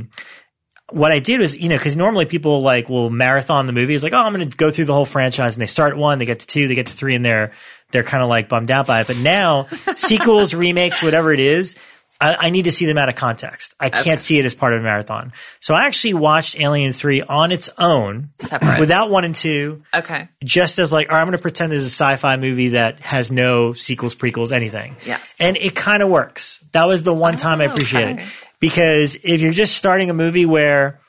what I did was, you know, because normally people like will marathon the movie. It's like, oh, I'm going to go through the whole franchise, and they start at 1, they get to 2, they get to 3, and they're kind of like bummed out by it. But now sequels, remakes, whatever it is, I need to see them out of context. I can't see it as part of a marathon. So I actually watched Alien 3 on its own, Separate. without 1 and 2, Okay. just as like, all right, I'm going to pretend this is a sci-fi movie that has no sequels, prequels, anything. Yes. And it kind of works. That was the one time I appreciated okay. it. Because if you're just starting a movie where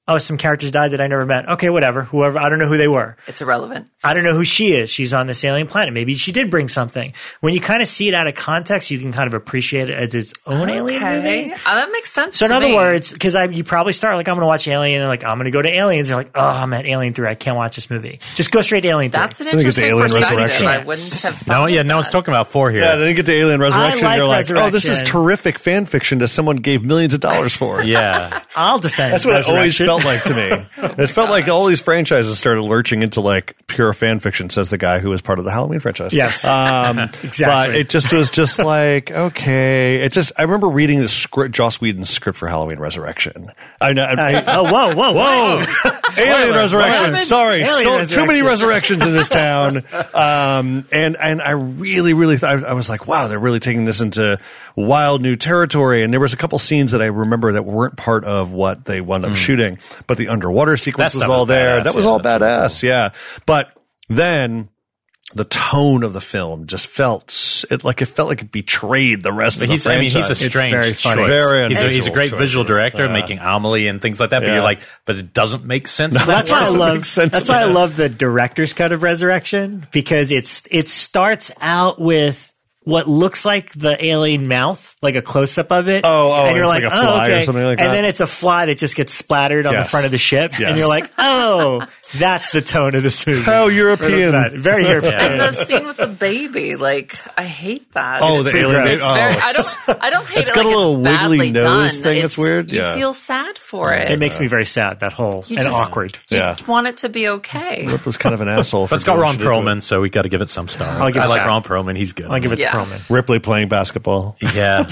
oh, some characters died that I never met. Okay, whatever. Whoever, I don't know who they were. It's irrelevant. I don't know who she is. She's on this alien planet. Maybe she did bring something. When you kind of see it out of context, you can kind of appreciate it as its own alien movie. That makes sense. So in to other me. words, because you probably start like, I'm going to watch Alien, and like, I'm going to go to Aliens. You're like, oh, I'm at Alien 3. I can't watch this movie. Just go straight to Alien 3. That's an think it's interesting Alien perspective. Resurrection. I wouldn't have thought No, of no one's that. talking about 4 here. Yeah, then you get to Alien Resurrection, I and you're like, like oh, this is Resurrection. terrific fan fiction that someone gave millions of dollars for. Yeah. I'll defend That's what it always Resurrection. felt like to me. It felt like all these franchises started lurching into like pure fan fiction, says the guy who was part of the Halloween franchise. Yes. Exactly. But it just was just like, okay. I remember reading the script, Joss Whedon's script for Halloween Resurrection. Whoa. Alien Resurrection. What? Sorry. Alien Too many Resurrection. resurrections in this town. And I really thought, I was like, wow, they're really taking this into wild new territory. And there was a couple scenes that I remember that weren't part of what they wound up shooting, but the underwater sequence That was stuff all was there. badass. That was Yeah, all that's badass. Yeah. But then the tone of the film just felt like it betrayed the rest of the He's franchise. a strange very funny. choice. Very He's a unusual great visual choices. director, making Amelie and things like that. But Yeah. you're like, but it doesn't make sense. That's why I doesn't love. make sense That's to why I me. love the director's cut of Resurrection, because it starts out with what looks like the alien mouth, like a close up of it. Oh, and you're it's like, like a fly or okay. something like and that? then it's a fly that just gets splattered on the Yes. front of the ship, Yes. and you're like, oh, that's the tone of this movie. How European. Very European. And the scene with the baby, like, I hate that. Oh, It's the alien. It's Oh, very, it's- I don't hate it's it. got like a little it's badly wiggly nose done. thing that's weird. You Yeah. feel sad for it. It makes me very sad, that whole, You and just- awkward. You Yeah. want it to be okay. Rip was kind of an asshole. But it's got Ron Perlman, so we got to give it some stars. I'll give I it like that. Ron Perlman. He's good. I'll give it Yeah. to Perlman. Ripley playing basketball. Yeah.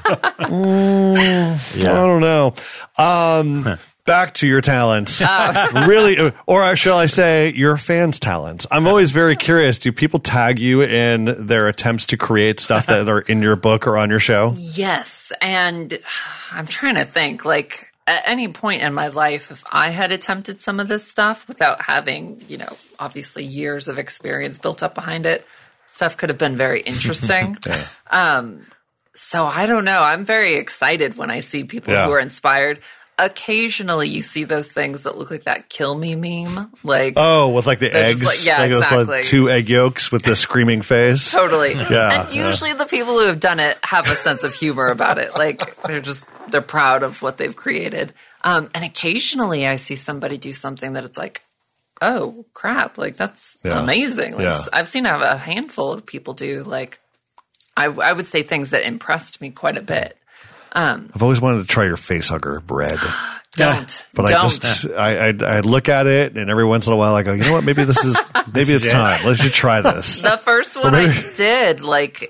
I don't know. Back to your talents. Oh. Really, or shall I say, your fans' talents. I'm always very curious. Do people tag you in their attempts to create stuff that are in your book or on your show? Yes. And I'm trying to think, like, at any point in my life, if I had attempted some of this stuff without having, obviously years of experience built up behind it, stuff could have been very interesting. So I don't know. I'm very excited when I see people Yeah. who are inspired. Occasionally you see those things that look like that kill me meme. Like, Oh, with like the They're eggs, just like- yeah, it was exactly. like 2 egg yolks with the screaming face. totally. Yeah, And usually the people who have done it have a sense of humor about it. Like they're proud of what they've created. And occasionally I see somebody do something that it's like, oh crap, like that's Yeah. amazing. Like Yeah. I've seen a handful of people do like, I would say things that impressed me quite a bit. I've always wanted to try your face hugger bread. Don't. But don't. I look at it, and every once in a while I go, you know what? Maybe maybe it's it. time. Let's just try this. The first one I did, like,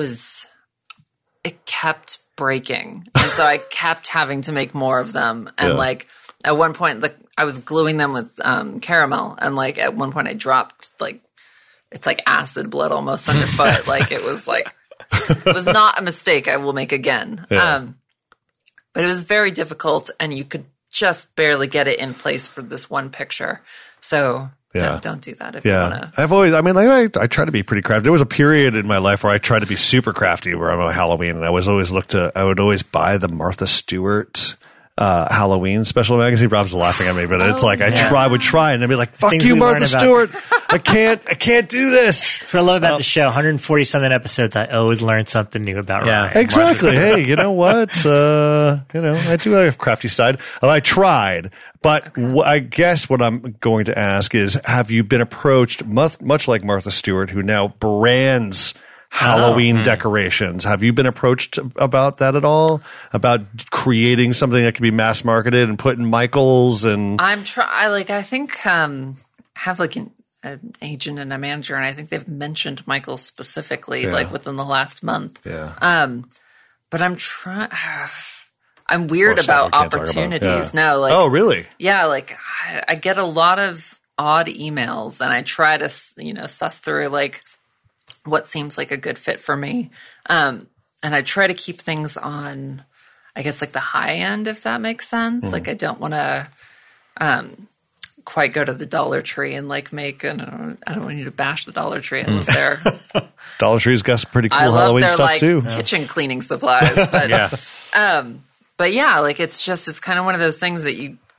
it kept breaking. And so I kept having to make more of them. And, Yeah. like, at one point, I was gluing them with caramel. And, like, at one point I dropped, like, it's like acid blood almost on your foot. Like, it was like, it was not a mistake I will make again. Yeah. But it was very difficult, and you could just barely get it in place for this one picture. So Yeah. don't do that if you want to. I've always, I try to be pretty crafty. There was a period in my life where I tried to be super crafty around Halloween, and I would always buy the Martha Stewart Halloween special magazine. Rob's laughing at me, but it's like I would try, and I'd be like, "Fuck Things you, we Martha learn about. Stewart! I can't do this." That's what I love about the show. 140 something episodes. I always learn something new about Yeah. Ryan. Exactly. Hey, you know what? I do have a crafty side. I tried, but I guess what I'm going to ask is, have you been approached, much like Martha Stewart, who now brands Halloween decorations? Have you been approached about that at all? About creating something that can be mass marketed and put in Michaels and I think I have like an agent and a manager, and I think they've mentioned Michael specifically, like within the last month. yeah. But I'm weird Or stuff about we can't talk about. opportunities. Yeah. No, like Oh, really? yeah, like I get a lot of odd emails, and I try to suss through like what seems like a good fit for me, and I try to keep things on, I guess, like the high end, if that makes sense. Like I don't want to quite go to the Dollar Tree and like make I don't want you to bash the Dollar Tree. I love their Dollar Tree's got some pretty cool I love Halloween their stuff like too. kitchen cleaning supplies. But Yeah. but yeah, like it's kind of one of those things that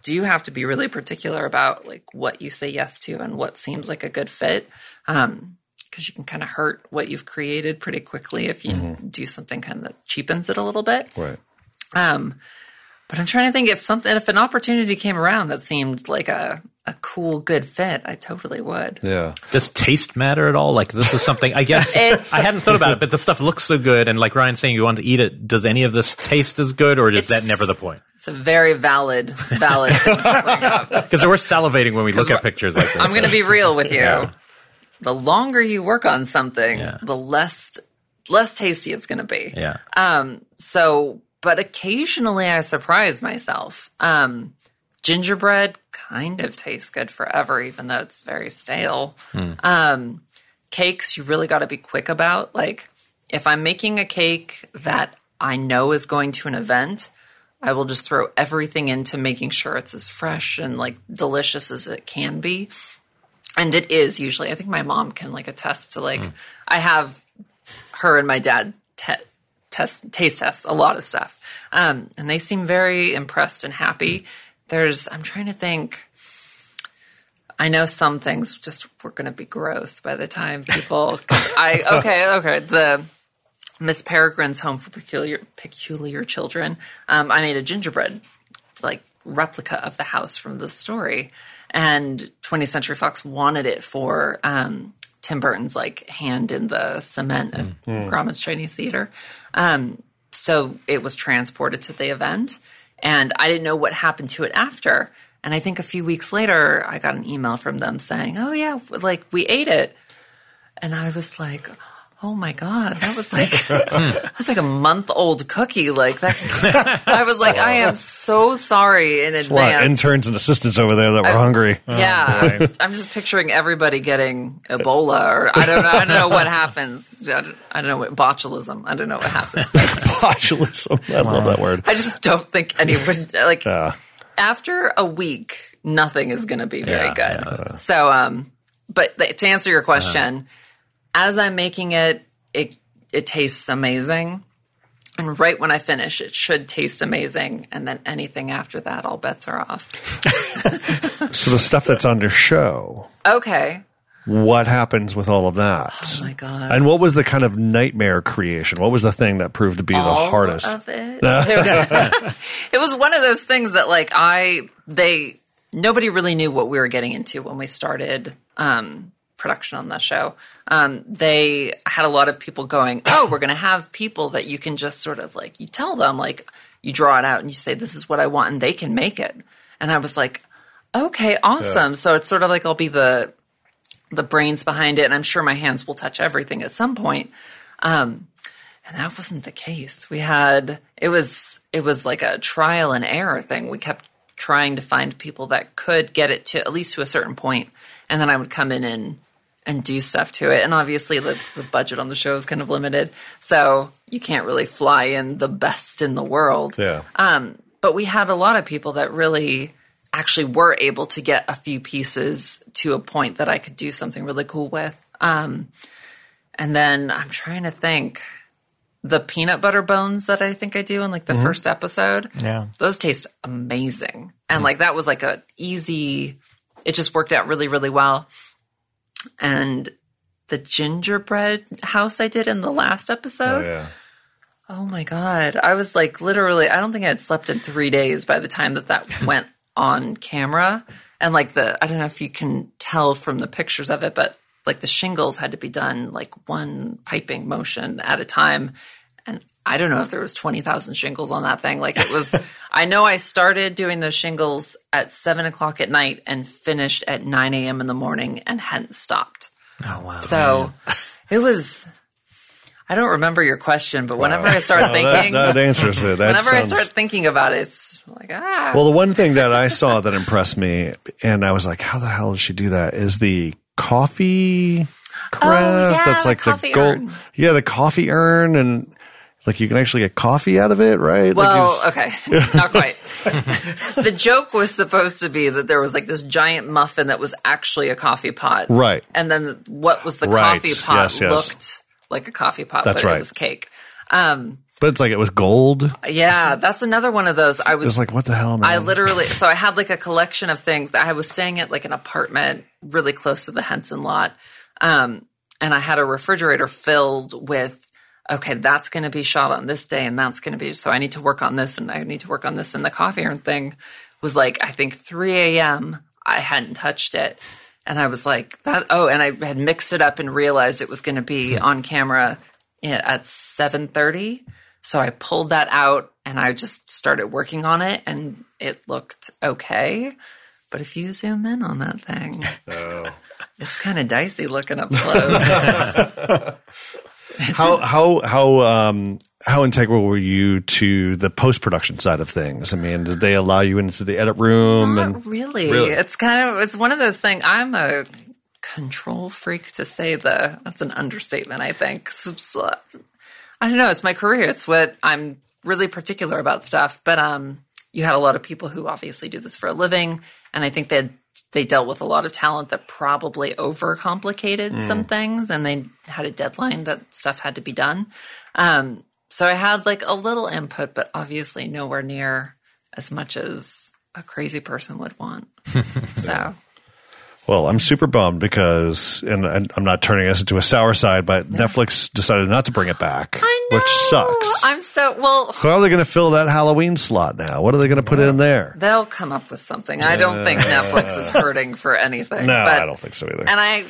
do have to be really particular about like what you say yes to and what seems like a good fit. Because you can kind of hurt what you've created pretty quickly if you do something kind of that cheapens it a little bit. Right. But I'm trying to think if an opportunity came around that seemed like a cool, good fit, I totally would. Yeah. Does taste matter at all? Like, this is something, I guess, I hadn't thought about it, but the stuff looks so good. And like Ryan's saying, you want to eat it. Does any of this taste as good, or is that never the point? It's a very valid thing to bring up. Because we're salivating when we look at pictures like this. I'm going to be real with you. Yeah. The longer you work on something, the less tasty it's going to be. Yeah. But occasionally I surprise myself. Gingerbread kind of tastes good forever, even though it's very stale. Cakes, you really got to be quick about. Like, if I'm making a cake that I know is going to an event, I will just throw everything into making sure it's as fresh and like delicious as it can be. And it is usually. I think my mom can like attest to like, I have her and my dad taste test a lot of stuff. And they seem very impressed and happy. I'm trying to think. I know some things just were going to be gross by the time people. Okay. The Miss Peregrine's Home for Peculiar Children. I made a gingerbread like replica of the house from the story, and 20th Century Fox wanted it for Tim Burton's like Hand in the Cement at Grauman's Chinese Theater. So it was transported to the event, and I didn't know what happened to it after. And I think a few weeks later, I got an email from them saying, "Oh yeah, like we ate it," and I was like, "Oh my God, that was like a month-old cookie." Like that, I was like, "I am so sorry in advance." A lot of interns and assistants over there that were hungry. Yeah, I'm just picturing everybody getting Ebola, or I don't know what happens. I don't know what botulism. I don't know what happens. Botulism. I love that word. I just don't think anybody like after a week, nothing is going to be very good. So, but to answer your question. As I'm making it tastes amazing. And right when I finish, it should taste amazing. And then anything after that, all bets are off. So the stuff that's on your show. Okay. What happens with all of that? Oh, my God. And what was the kind of nightmare creation? What was the thing that proved to be the hardest? All of it. It was one of those things that like nobody really knew what we were getting into when we started production on that show. They had a lot of people going, "Oh, we're going to have people that you can just sort of like, you tell them, like you draw it out and you say, this is what I want, and they can make it." And I was like, okay, awesome. Yeah. So it's sort of like I'll be the brains behind it, and I'm sure my hands will touch everything at some point. And that wasn't the case. It was like a trial and error thing. We kept trying to find people that could get it to at least to a certain point, and then I would come in and do stuff to it. And obviously the budget on the show is kind of limited, so you can't really fly in the best in the world. Yeah. But we had a lot of people that really actually were able to get a few pieces to a point that I could do something really cool with. And then I'm trying to think. The peanut butter bones that I think I do in like the first episode, those taste amazing. And like that was like a easy, it just worked out really, really well. And the gingerbread house I did in the last episode, oh my God. I was like literally, I don't think I had slept in 3 days by the time that went on camera. And like I don't know if you can tell from the pictures of it, but like the shingles had to be done like one piping motion at a time. And I don't know if there was 20,000 shingles on that thing. Like it was, I know I started doing those shingles at 7:00 at night and finished at 9 a.m. in the morning and hadn't stopped. Oh, wow. So it was, I don't remember your question, but whenever I start thinking. That answers it. I start thinking about it, it's like, Well, the one thing that I saw that impressed me, and I was like, how the hell did she do that, is the coffee craft. That's like the gold. Urn. Yeah, the coffee urn, and like you can actually get coffee out of it, right? Well, okay, not quite. The joke was supposed to be that there was like this giant muffin that was actually a coffee pot, right? And then what was the coffee pot looked like a coffee pot, That's but right. it was cake. But it's like it was gold. Yeah, that's another one of those. It was like, what the hell, man? I literally, so I had like a collection of things. I was staying at like an apartment really close to the Henson lot. And I had a refrigerator filled with, okay, that's going to be shot on this day and that's going to be, so I need to work on this and I need to work on this. And the coffee urn thing was like, I think 3 a.m. I hadn't touched it. And I was like, that. Oh, and I had mixed it up and realized it was going to be on camera at 7:30. So I pulled that out and I just started working on it and it looked okay. But if you zoom in on that thing, it's kind of dicey looking up close. How integral were you to the post-production side of things? I mean, did they allow you into the edit room? Not really. It's one of those things. I'm a control freak, to say that's an understatement, I think. I don't know. It's my career. It's what I'm really particular about stuff. But you had a lot of people who obviously do this for a living, and I think they dealt with a lot of talent that probably overcomplicated some things, and they had a deadline that stuff had to be done. So I had like a little input, but obviously nowhere near as much as a crazy person would want. So. Well, I'm super bummed because, and I'm not turning us into a sour side, but Netflix decided not to bring it back, I know. which sucks. How are they going to fill that Halloween slot now? What are they going to put in there? They'll come up with something. I don't think Netflix is hurting for anything. No, I don't think so either. And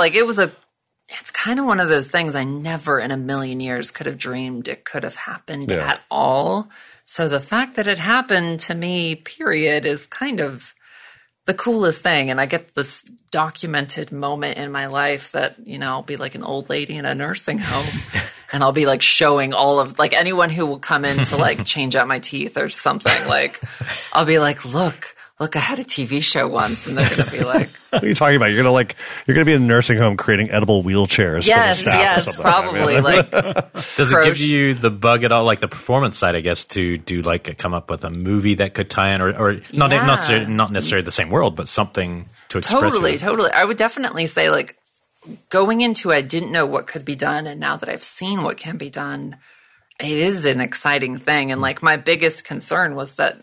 it's kind of one of those things I never in a million years could have dreamed it could have happened at all. So the fact that it happened to me, period, is kind of the coolest thing. And I get this documented moment in my life that, I'll be like an old lady in a nursing home and I'll be like showing all of, like, anyone who will come in to like change out my teeth or something. Like, I'll be like, look, I had a TV show once, and they're going to be like, what are you talking about? You're going to be in a nursing home creating edible wheelchairs for the staff. Yes, probably. Does it give you the bug at all, like the performance side, I guess, to do come up with a movie that could tie in, or not necessarily the same world, but something to express? Totally. I would definitely say, like, going into it, I didn't know what could be done, and now that I've seen what can be done, it is an exciting thing. And like, my biggest concern was that,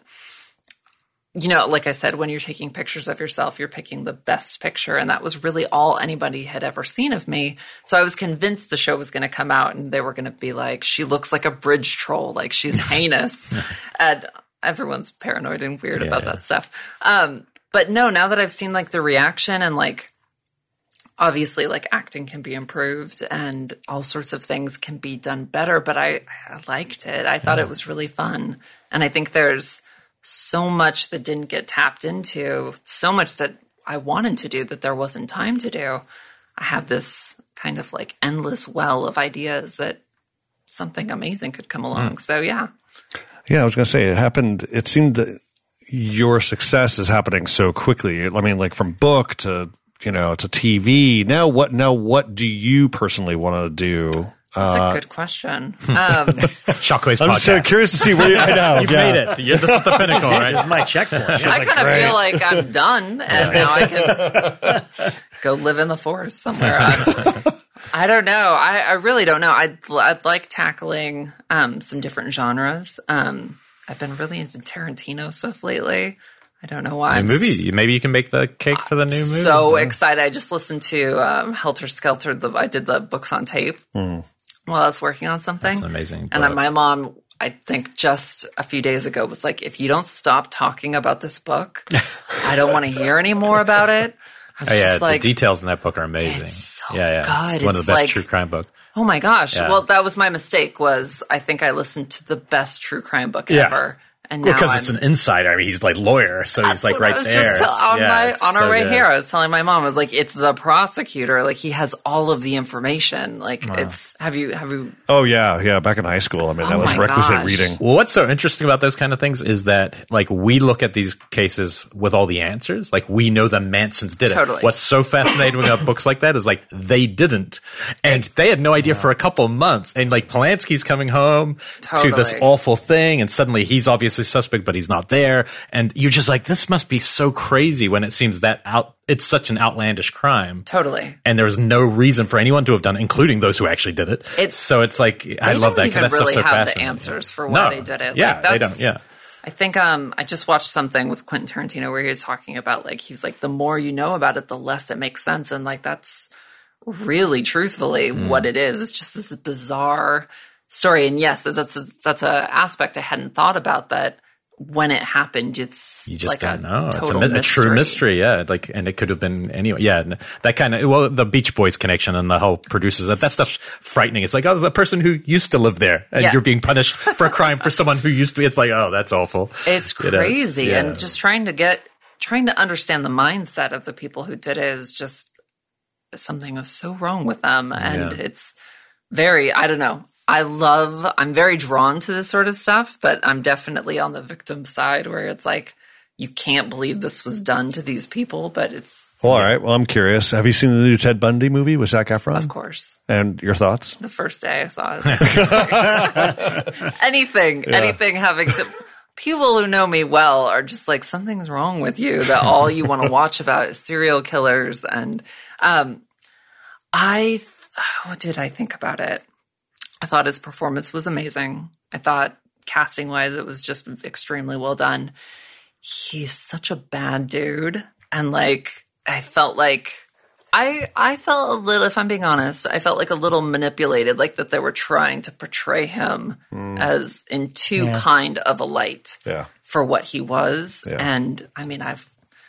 like I said, when you're taking pictures of yourself, you're picking the best picture. And that was really all anybody had ever seen of me. So I was convinced the show was going to come out and they were going to be like, she looks like a bridge troll. Like, she's heinous. And everyone's paranoid and weird about that stuff. But no, now that I've seen like the reaction and like, obviously like acting can be improved and all sorts of things can be done better, but I liked it. I thought it was really fun. And I think there's so much that didn't get tapped into, so much that I wanted to do that there wasn't time to do. I have this kind of like endless well of ideas that something amazing could come along. So yeah. Yeah, I was going to say it seemed that your success is happening so quickly. I mean, like from book to TV. Now what do you personally want to do? That's a good question. Shockwaves podcast. I'm just so curious to see where I know. You've made it. This is the pinnacle, right? This is my checkpoint. I kind of feel like I'm done, and now I can go live in the forest somewhere. I don't know. I really don't know. I'd like tackling some different genres. I've been really into Tarantino stuff lately. I don't know why. Maybe you can make the cake for the new movie. So excited. I just listened to Helter Skelter. I did the books on tape while I was working on something. That's amazing. And my mom, I think just a few days ago, was like, if you don't stop talking about this book, I don't want to hear any more about it. The details in that book are amazing. It's so good. It's one of the best true crime books. Oh my gosh. Yeah. Well, that was my mistake, was I think I listened to the best true crime book ever. And because it's an insider. I mean, he's like lawyer, so he's like right there. On our way here, I was telling my mom, I was like, it's the prosecutor. Like, he has all of the information. Like, it's, have you? Oh yeah. Back in high school. I mean, that was requisite reading. Well, what's so interesting about those kind of things is that, like, we look at these cases with all the answers. Like, we know the Mansons did it. Totally. What's so fascinating about books like that is, like, they didn't. And they had no idea for a couple months. And, like, Polanski's coming home to this awful thing, and suddenly he's obviously obviously suspect, but he's not there. And you're just like, this must be so crazy when it seems it's such an outlandish crime. Totally. And there's no reason for anyone to have done it, including those who actually did it. So it's like, I love that because that's really so have fascinating. The answers for why they did it. Yeah, they don't. Yeah. I think I just watched something with Quentin Tarantino where he was talking about like, he was like, the more you know about it, the less it makes sense. And like, that's really truthfully what it is. It's just this bizarre story. And yes, that's a aspect I hadn't thought about, that when it happened, you just like don't know. It's a true mystery. Yeah. Like, and it could have been anyway. Yeah. That kind of, the Beach Boys connection and the whole producers, that stuff's frightening. It's like, oh, the person who used to live there and you're being punished for a crime for someone who used to be. It's like, oh, that's awful. It's crazy. And just trying to understand the mindset of the people who did it is just something was so wrong with them. And it's very, I don't know. I'm very drawn to this sort of stuff, but I'm definitely on the victim side where it's like, you can't believe this was done to these people, but it's... Well, all right. Well, I'm curious. Have you seen the new Ted Bundy movie with Zac Efron? Of course. And your thoughts? The first day I saw it. Anything having to... People who know me well are just like, something's wrong with you, that all you want to watch about is serial killers. And what did I think about it? I thought his performance was amazing. I thought casting-wise, it was just extremely well done. He's such a bad dude. And like, I felt like, I felt a little, if I'm being honest, I felt like a little manipulated, like that they were trying to portray him as in too kind of a light for what he was. Yeah. And I mean, I've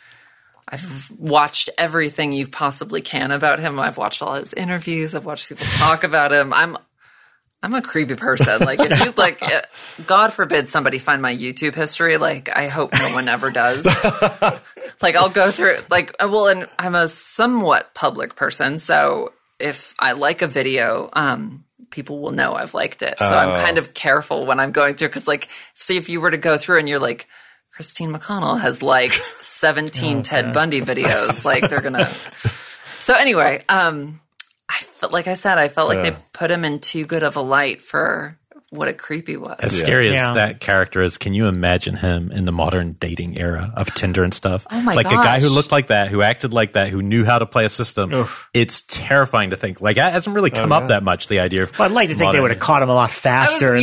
watched everything you possibly can about him. I've watched all his interviews. I've watched people talk about him. I'm a creepy person. Like, if you like, God forbid somebody find my YouTube history. Like, I hope no one ever does. Like, I'll go through like, well, and I'm a somewhat public person, so if I like a video, people will know I've liked it. So I'm kind of careful when I'm going through, because like, see, if you were to go through and you're like, Christine McConnell has liked 17 Ted Bundy videos, like they're gonna. So anyway, like I said, I felt like they put him in too good of a light for what a creep he was. As scary as that character is, can you imagine him in the modern dating era of Tinder and stuff? Oh my gosh. A guy who looked like that, who acted like that, who knew how to play a system. Oof. It's terrifying to think. Like, that hasn't really come up that much, the idea of... Well, I'd like to think they would have caught him a lot faster.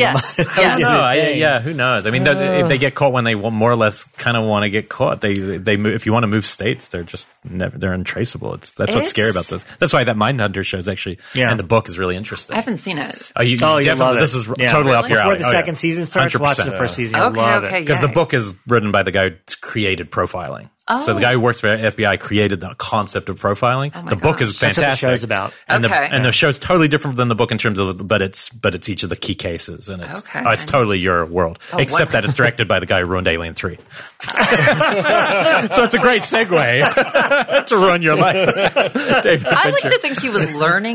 Who knows? I mean, they get caught when they more or less kind of want to get caught. They move, if you want to move states, they're just they're untraceable. That's what's scary about this. That's why that Mindhunter show is actually, and the book is really interesting. I haven't seen it. You love it. This is totally up your alley. Before the second season starts, 100%. Watch the first season. You'll love it. Because the book is written by the guy who created profiling. Oh. So the guy who works for FBI created the concept of profiling. The book is fantastic. That's what the show's about. And the show's totally different than the book in terms of, but it's each of the key cases, and it's totally your world, except that it's directed by the guy who ruined Alien 3. So it's a great segue to ruin your life. I like to think he was learning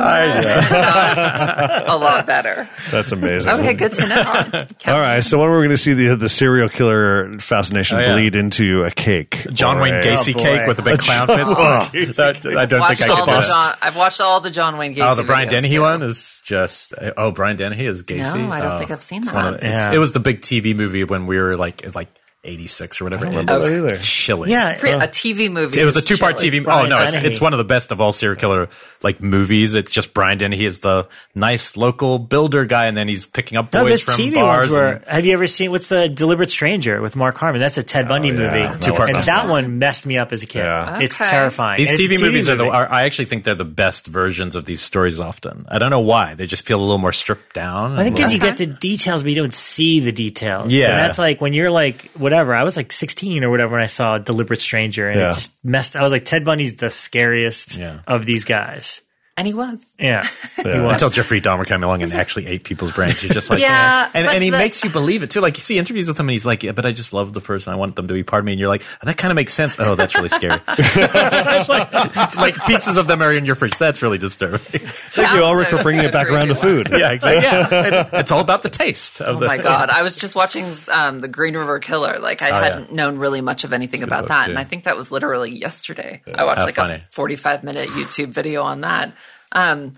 that a lot better. That's amazing. Okay, good to know. All right, so when we're going to see the serial killer fascination bleed into a cake? John Wayne Gacy cake with a big clown face. I don't think I could bust. I've watched all the John Wayne Gacy. Oh, the Brian Dennehy one is just. Oh, Brian Dennehy is Gacy. No, I don't think I've seen that. It was the big TV movie when we were like, it's like 86 or whatever. I don't remember that either. Chilling. Yeah, a TV movie. It was a two-part TV. It's one of the best of all serial killer like movies. It's just Brian Dennehy is the nice local builder guy, and then he's picking up boys from TV bars. Have you ever seen what's the Deliberate Stranger with Mark Harmon? That's a Ted Bundy movie. Two-part. And that one messed me up as a kid. Yeah. It's terrifying. These TV movies are I actually think they're the best versions of these stories often. I don't know why. They just feel a little more stripped down. I think because you get the details, but you don't see the details. Yeah. And that's like when you're like, whatever. I was like 16 or whatever when I saw Deliberate Stranger, and it just messed. I was like, Ted Bundy's the scariest of these guys. And he was. Yeah. He was. Until Jeffrey Dahmer came along and actually ate people's brains. You're just like, and he makes you believe it too. Like, you see interviews with him and he's like, but I just love the person. I want them to be part of me. And you're like, that kind of makes sense. Oh, that's really scary. It's like pieces of them are in your fridge. That's really disturbing. Thank you, Ulrich, for bringing it back around to food. Yeah, exactly. Yeah. It's all about the taste. Oh my God. I was just watching the Green River Killer. Like, I hadn't known really much of anything about that. Too. And I think that was literally yesterday. I watched a 45-minute YouTube video on that. And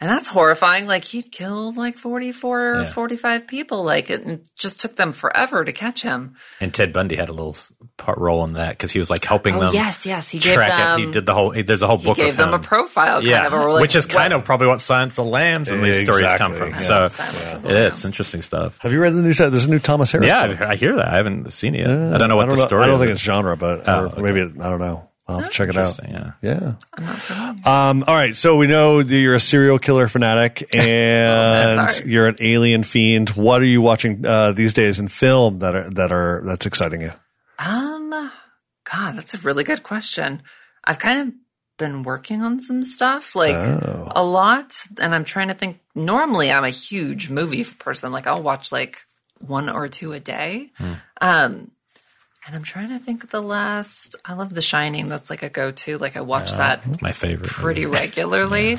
And that's horrifying. Like, he'd killed like 44 or 45 people. Like, it just took them forever to catch him. And Ted Bundy had a little part role in that because he was like helping them. Yes. He gave track them. He did the whole. There's a whole book. He gave of them him. a profile, kind of, or like, which is kind of probably what Silence of the Lambs and these stories come from. Yeah. So Silence of the Lambs. it's interesting stuff. Have you read the new? There's a new Thomas Harris. book. Yeah, I hear that. I haven't seen it yet. I don't know what the story. I don't is. think it's genre, but or maybe I don't know. I'll have to check it out. Yeah. I'm not familiar. All right, so we know that you're a serial killer fanatic and sorry. you're an alien fiend. What are you watching these days in film that's exciting you? God, that's a really good question. I've kind of been working on some stuff, like a lot, and I'm trying to think. Normally, I'm a huge movie person. Like, I'll watch like 1 or 2 a day. And I'm trying to think of the last. I love The Shining. That's like a go-to. Like, I watch that My favorite. pretty regularly.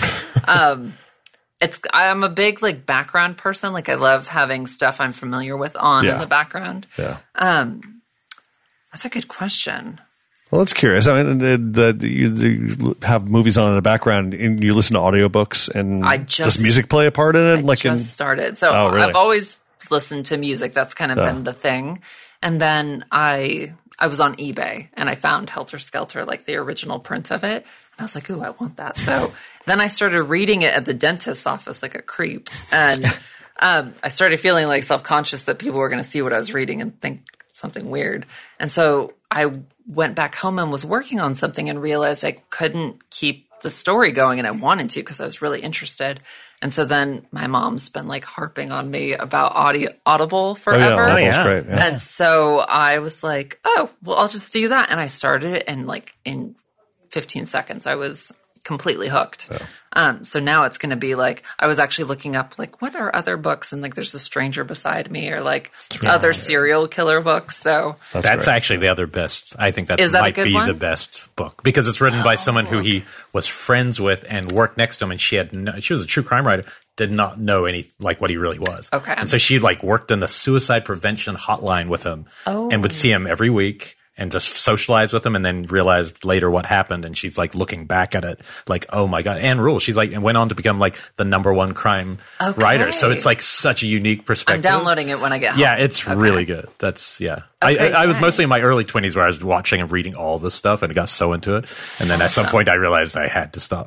I'm a big like background person. Like, I love having stuff I'm familiar with on in the background. Yeah. That's a good question. Well, that's curious. I mean, you have movies on in the background and you listen to audiobooks and does music play a part in it? I just started. So really? I've always listened to music. That's kind of been the thing. And then I was on eBay and I found Helter Skelter, like the original print of it. And I was like, ooh, I want that. So then I started reading it at the dentist's office like a creep. And I started feeling like self-conscious that people were going to see what I was reading and think something weird. And so I went back home and was working on something and realized I couldn't keep the story going, and I wanted to because I was really interested. And so then my mom's been like harping on me about Audible forever. Audible's great. Yeah. And so I was like, oh, well, I'll just do that. And I started it, and like in 15 seconds, I was completely hooked. So now it's going to be like, I was actually looking up like, what are other books? And like, there's A Stranger Beside Me, or like other serial killer books. So that's actually the other best. I think that might be the best book because it's written by someone who he was friends with and worked next to him. And she was a true crime writer, did not know like what he really was. Okay. And so she like worked in the suicide prevention hotline with him and would see him every week and just socialize with him, and then realized later what happened. And she's like looking back at it like, oh my God. Anne Rule, she's like, and went on to become like the #1 crime writer. So it's like such a unique perspective. I'm downloading it when I get home. Yeah, it's really good. That's, I was mostly in my early 20s where I was watching and reading all this stuff and got so into it. And then at some point I realized I had to stop.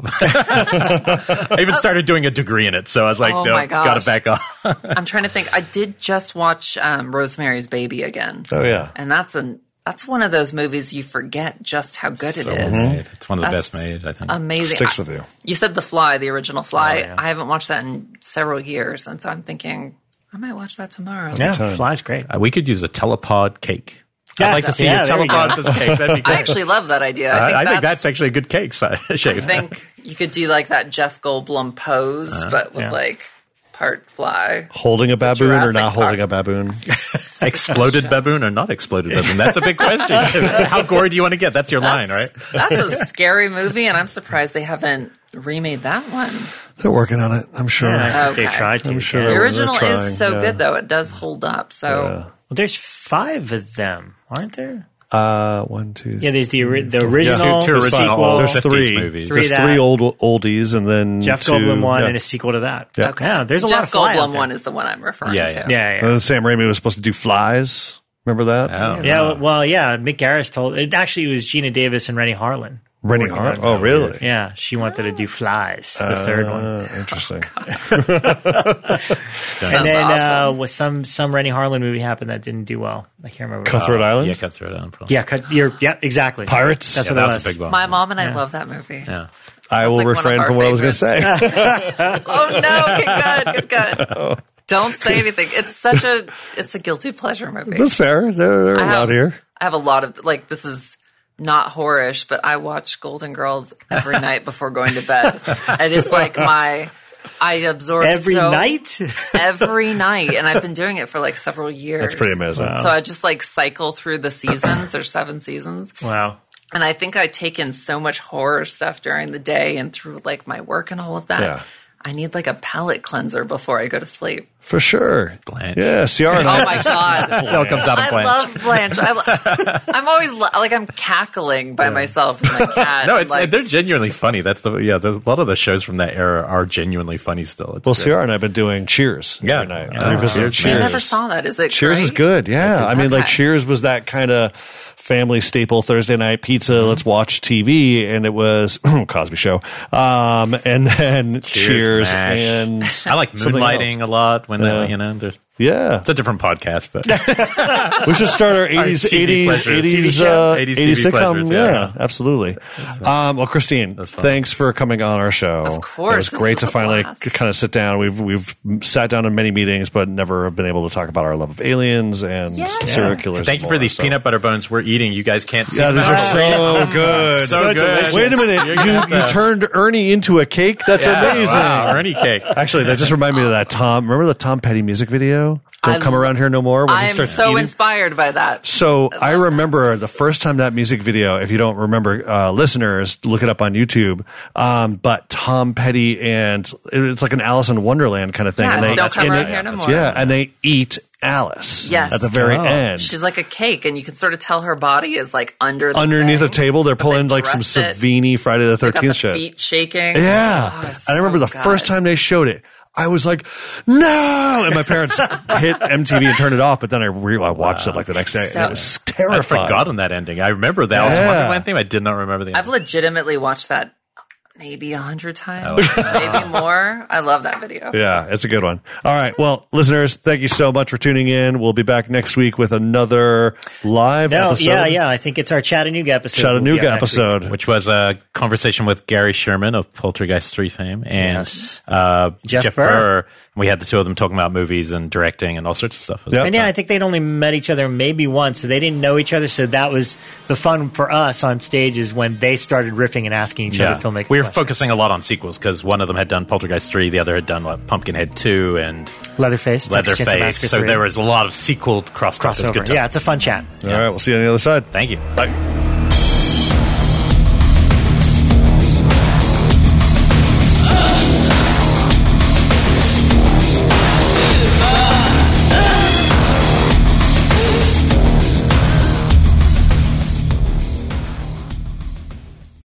I even started doing a degree in it. So I was like, no, got to back off. I'm trying to think. I did just watch Rosemary's Baby again. Oh, yeah. And that's one of those movies you forget just how good it is. Made. It's one of the best made, I think. Amazing. Sticks with you. You said The Fly, the original Fly. I haven't watched that in several years, and so I'm thinking I might watch that tomorrow. Yeah, Fly's great. We could use a telepod cake. Yeah, I'd like to see your telepods as cake. That'd be great. I actually love that idea. I think that's actually a good cake shape. I think you could do like that Jeff Goldblum pose, but with like part fly. Holding a baboon or not Jurassic holding a baboon? Exploded baboon or not exploded baboon? That's a big question. How gory do you want to get? That's your line, right? That's a scary movie, and I'm surprised they haven't remade that one. They're working on it, I'm sure. Yeah, I think they tried to. I'm sure. The original They're is so trying, good, though. It does hold up. So Well, there's 5 of them, aren't there? 1, 2. Yeah, there's the original, Two the original sequel, There's 50s 3. movies. There's that. 3 oldies, and then Jeff 2, Goldblum one, yeah. and a sequel to that. Yeah. Okay. Yeah, there's a lot Jeff of Fly out Goldblum there. one is the one I'm referring to. Yeah. And then Sam Raimi was supposed to do Flies. Remember that? Oh. Yeah, well, yeah. Mick Garris told it. Actually, it was Gina Davis and Rennie Harlan. Rennie Harlan. Oh, really? Yeah, she wanted to do Flies, the third one. Interesting. And then awesome. was some Rennie Harlan movie happened that didn't do well. I can't remember. Cutthroat Island? Yeah, Cutthroat Island. Probably. Yeah, exactly. Pirates? That's Yeah, what it that was. was a big one. My mom and I love that movie. Yeah. I will like one of refrain our from what I was going to say. Oh no! Good. Don't say anything. It's a guilty pleasure movie. That's fair. They're out here. I have a lot of like. This is not horrorish, but I watch Golden Girls every night before going to bed, and it's like I absorb Every night? every night, and I've been doing it for like several years. That's pretty amazing. So I just like cycle through the seasons. There's 7 seasons. Wow. And I think I take in so much horror stuff during the day and through like my work and all of that. Yeah. I need like a palate cleanser before I go to sleep. For sure. Blanche. Yeah, Ciara and Oh I. my God. It all comes out of I Blanche. love Blanche. I'm always like I'm cackling by myself with my cat. No, and, like, they're genuinely funny. That's a lot of the shows from that era are genuinely funny still. It's Well, great. Ciara and I have been doing Cheers every night. Revisiting Cheers. I never saw that. Is it Cheers great? is good. Yeah. I mean, like Okay. Cheers was that kind of family staple Thursday night pizza. Let's watch TV. And it was Cosby Show. And then Cheers MASH. and I like something Moonlighting else. a lot when Yeah. there's it's a different podcast, but We should start our 80s, TV 80s, pleasures. 80s, TV show? 80s 80s TV sitcom. pleasures, Yeah, yeah. absolutely. Well, Christine, thanks for coming on our show. Of course. It was This great was to a finally blast. kind of sit down. We've sat down in many meetings, but never been able to talk about our love of aliens and Yeah. serial killers. thank you for more, these so. peanut butter bones we're eating. You guys can't see Yeah, these them. are so good. So good. Wait a minute. You're gonna have You to- turned Ernie into a cake? That's Yeah, amazing. Wow, Ernie cake. Actually, that just reminded me of that remember the Tom Petty music video? Don't Come Around Here No More? When he I'm starts so eating? inspired by that. So I remember the first time that music video, if you don't remember, listeners, look it up on YouTube. But Tom Petty and it's like an Alice in Wonderland kind of thing. Yeah, and it's Don't Come and Around Here No More. Yeah, and they eat Alice Yes. at the very Oh. end. She's like a cake, and you can sort of tell her body is like Underneath the thing. table, they're But they pulling like some dressed it. Savini Friday the They got 13th the shit. feet shaking. Yeah. Oh, it's and I remember so the good. first time they showed it, I was like, no! And my parents hit MTV and turned it off, but then I watched it like the next day. So- and it was I'd terrifying. forgotten that ending. I remember the Alice in Wonderland theme. I did not remember the I've ending. legitimately watched that maybe 100 times, Oh. maybe more. I love that video. Yeah, it's a good one. All right. Well, listeners, thank you so much for tuning in. We'll be back next week with another live episode. Yeah. I think it's our Chattanooga episode. Chattanooga We'll be out next week. episode. Which was a conversation with Gary Sherman of Poltergeist 3 fame and Yes. Jeff Burr. We had the two of them talking about movies and directing and all sorts of stuff. It was Yep. And yeah, I think they'd only met each other maybe once, so they didn't know each other. So that was the fun for us on stage is when they started riffing and asking each other filmmaking we were questions. focusing a lot on sequels because one of them had done Poltergeist 3, the other had done Pumpkinhead 2 and Leatherface. Texas Chainsaw Leatherface. Massacre So 3. there was a lot of sequel crossover. It was a good crossover. time. Yeah, it's a fun chat. All right. We'll see you on the other side. Thank you. Bye.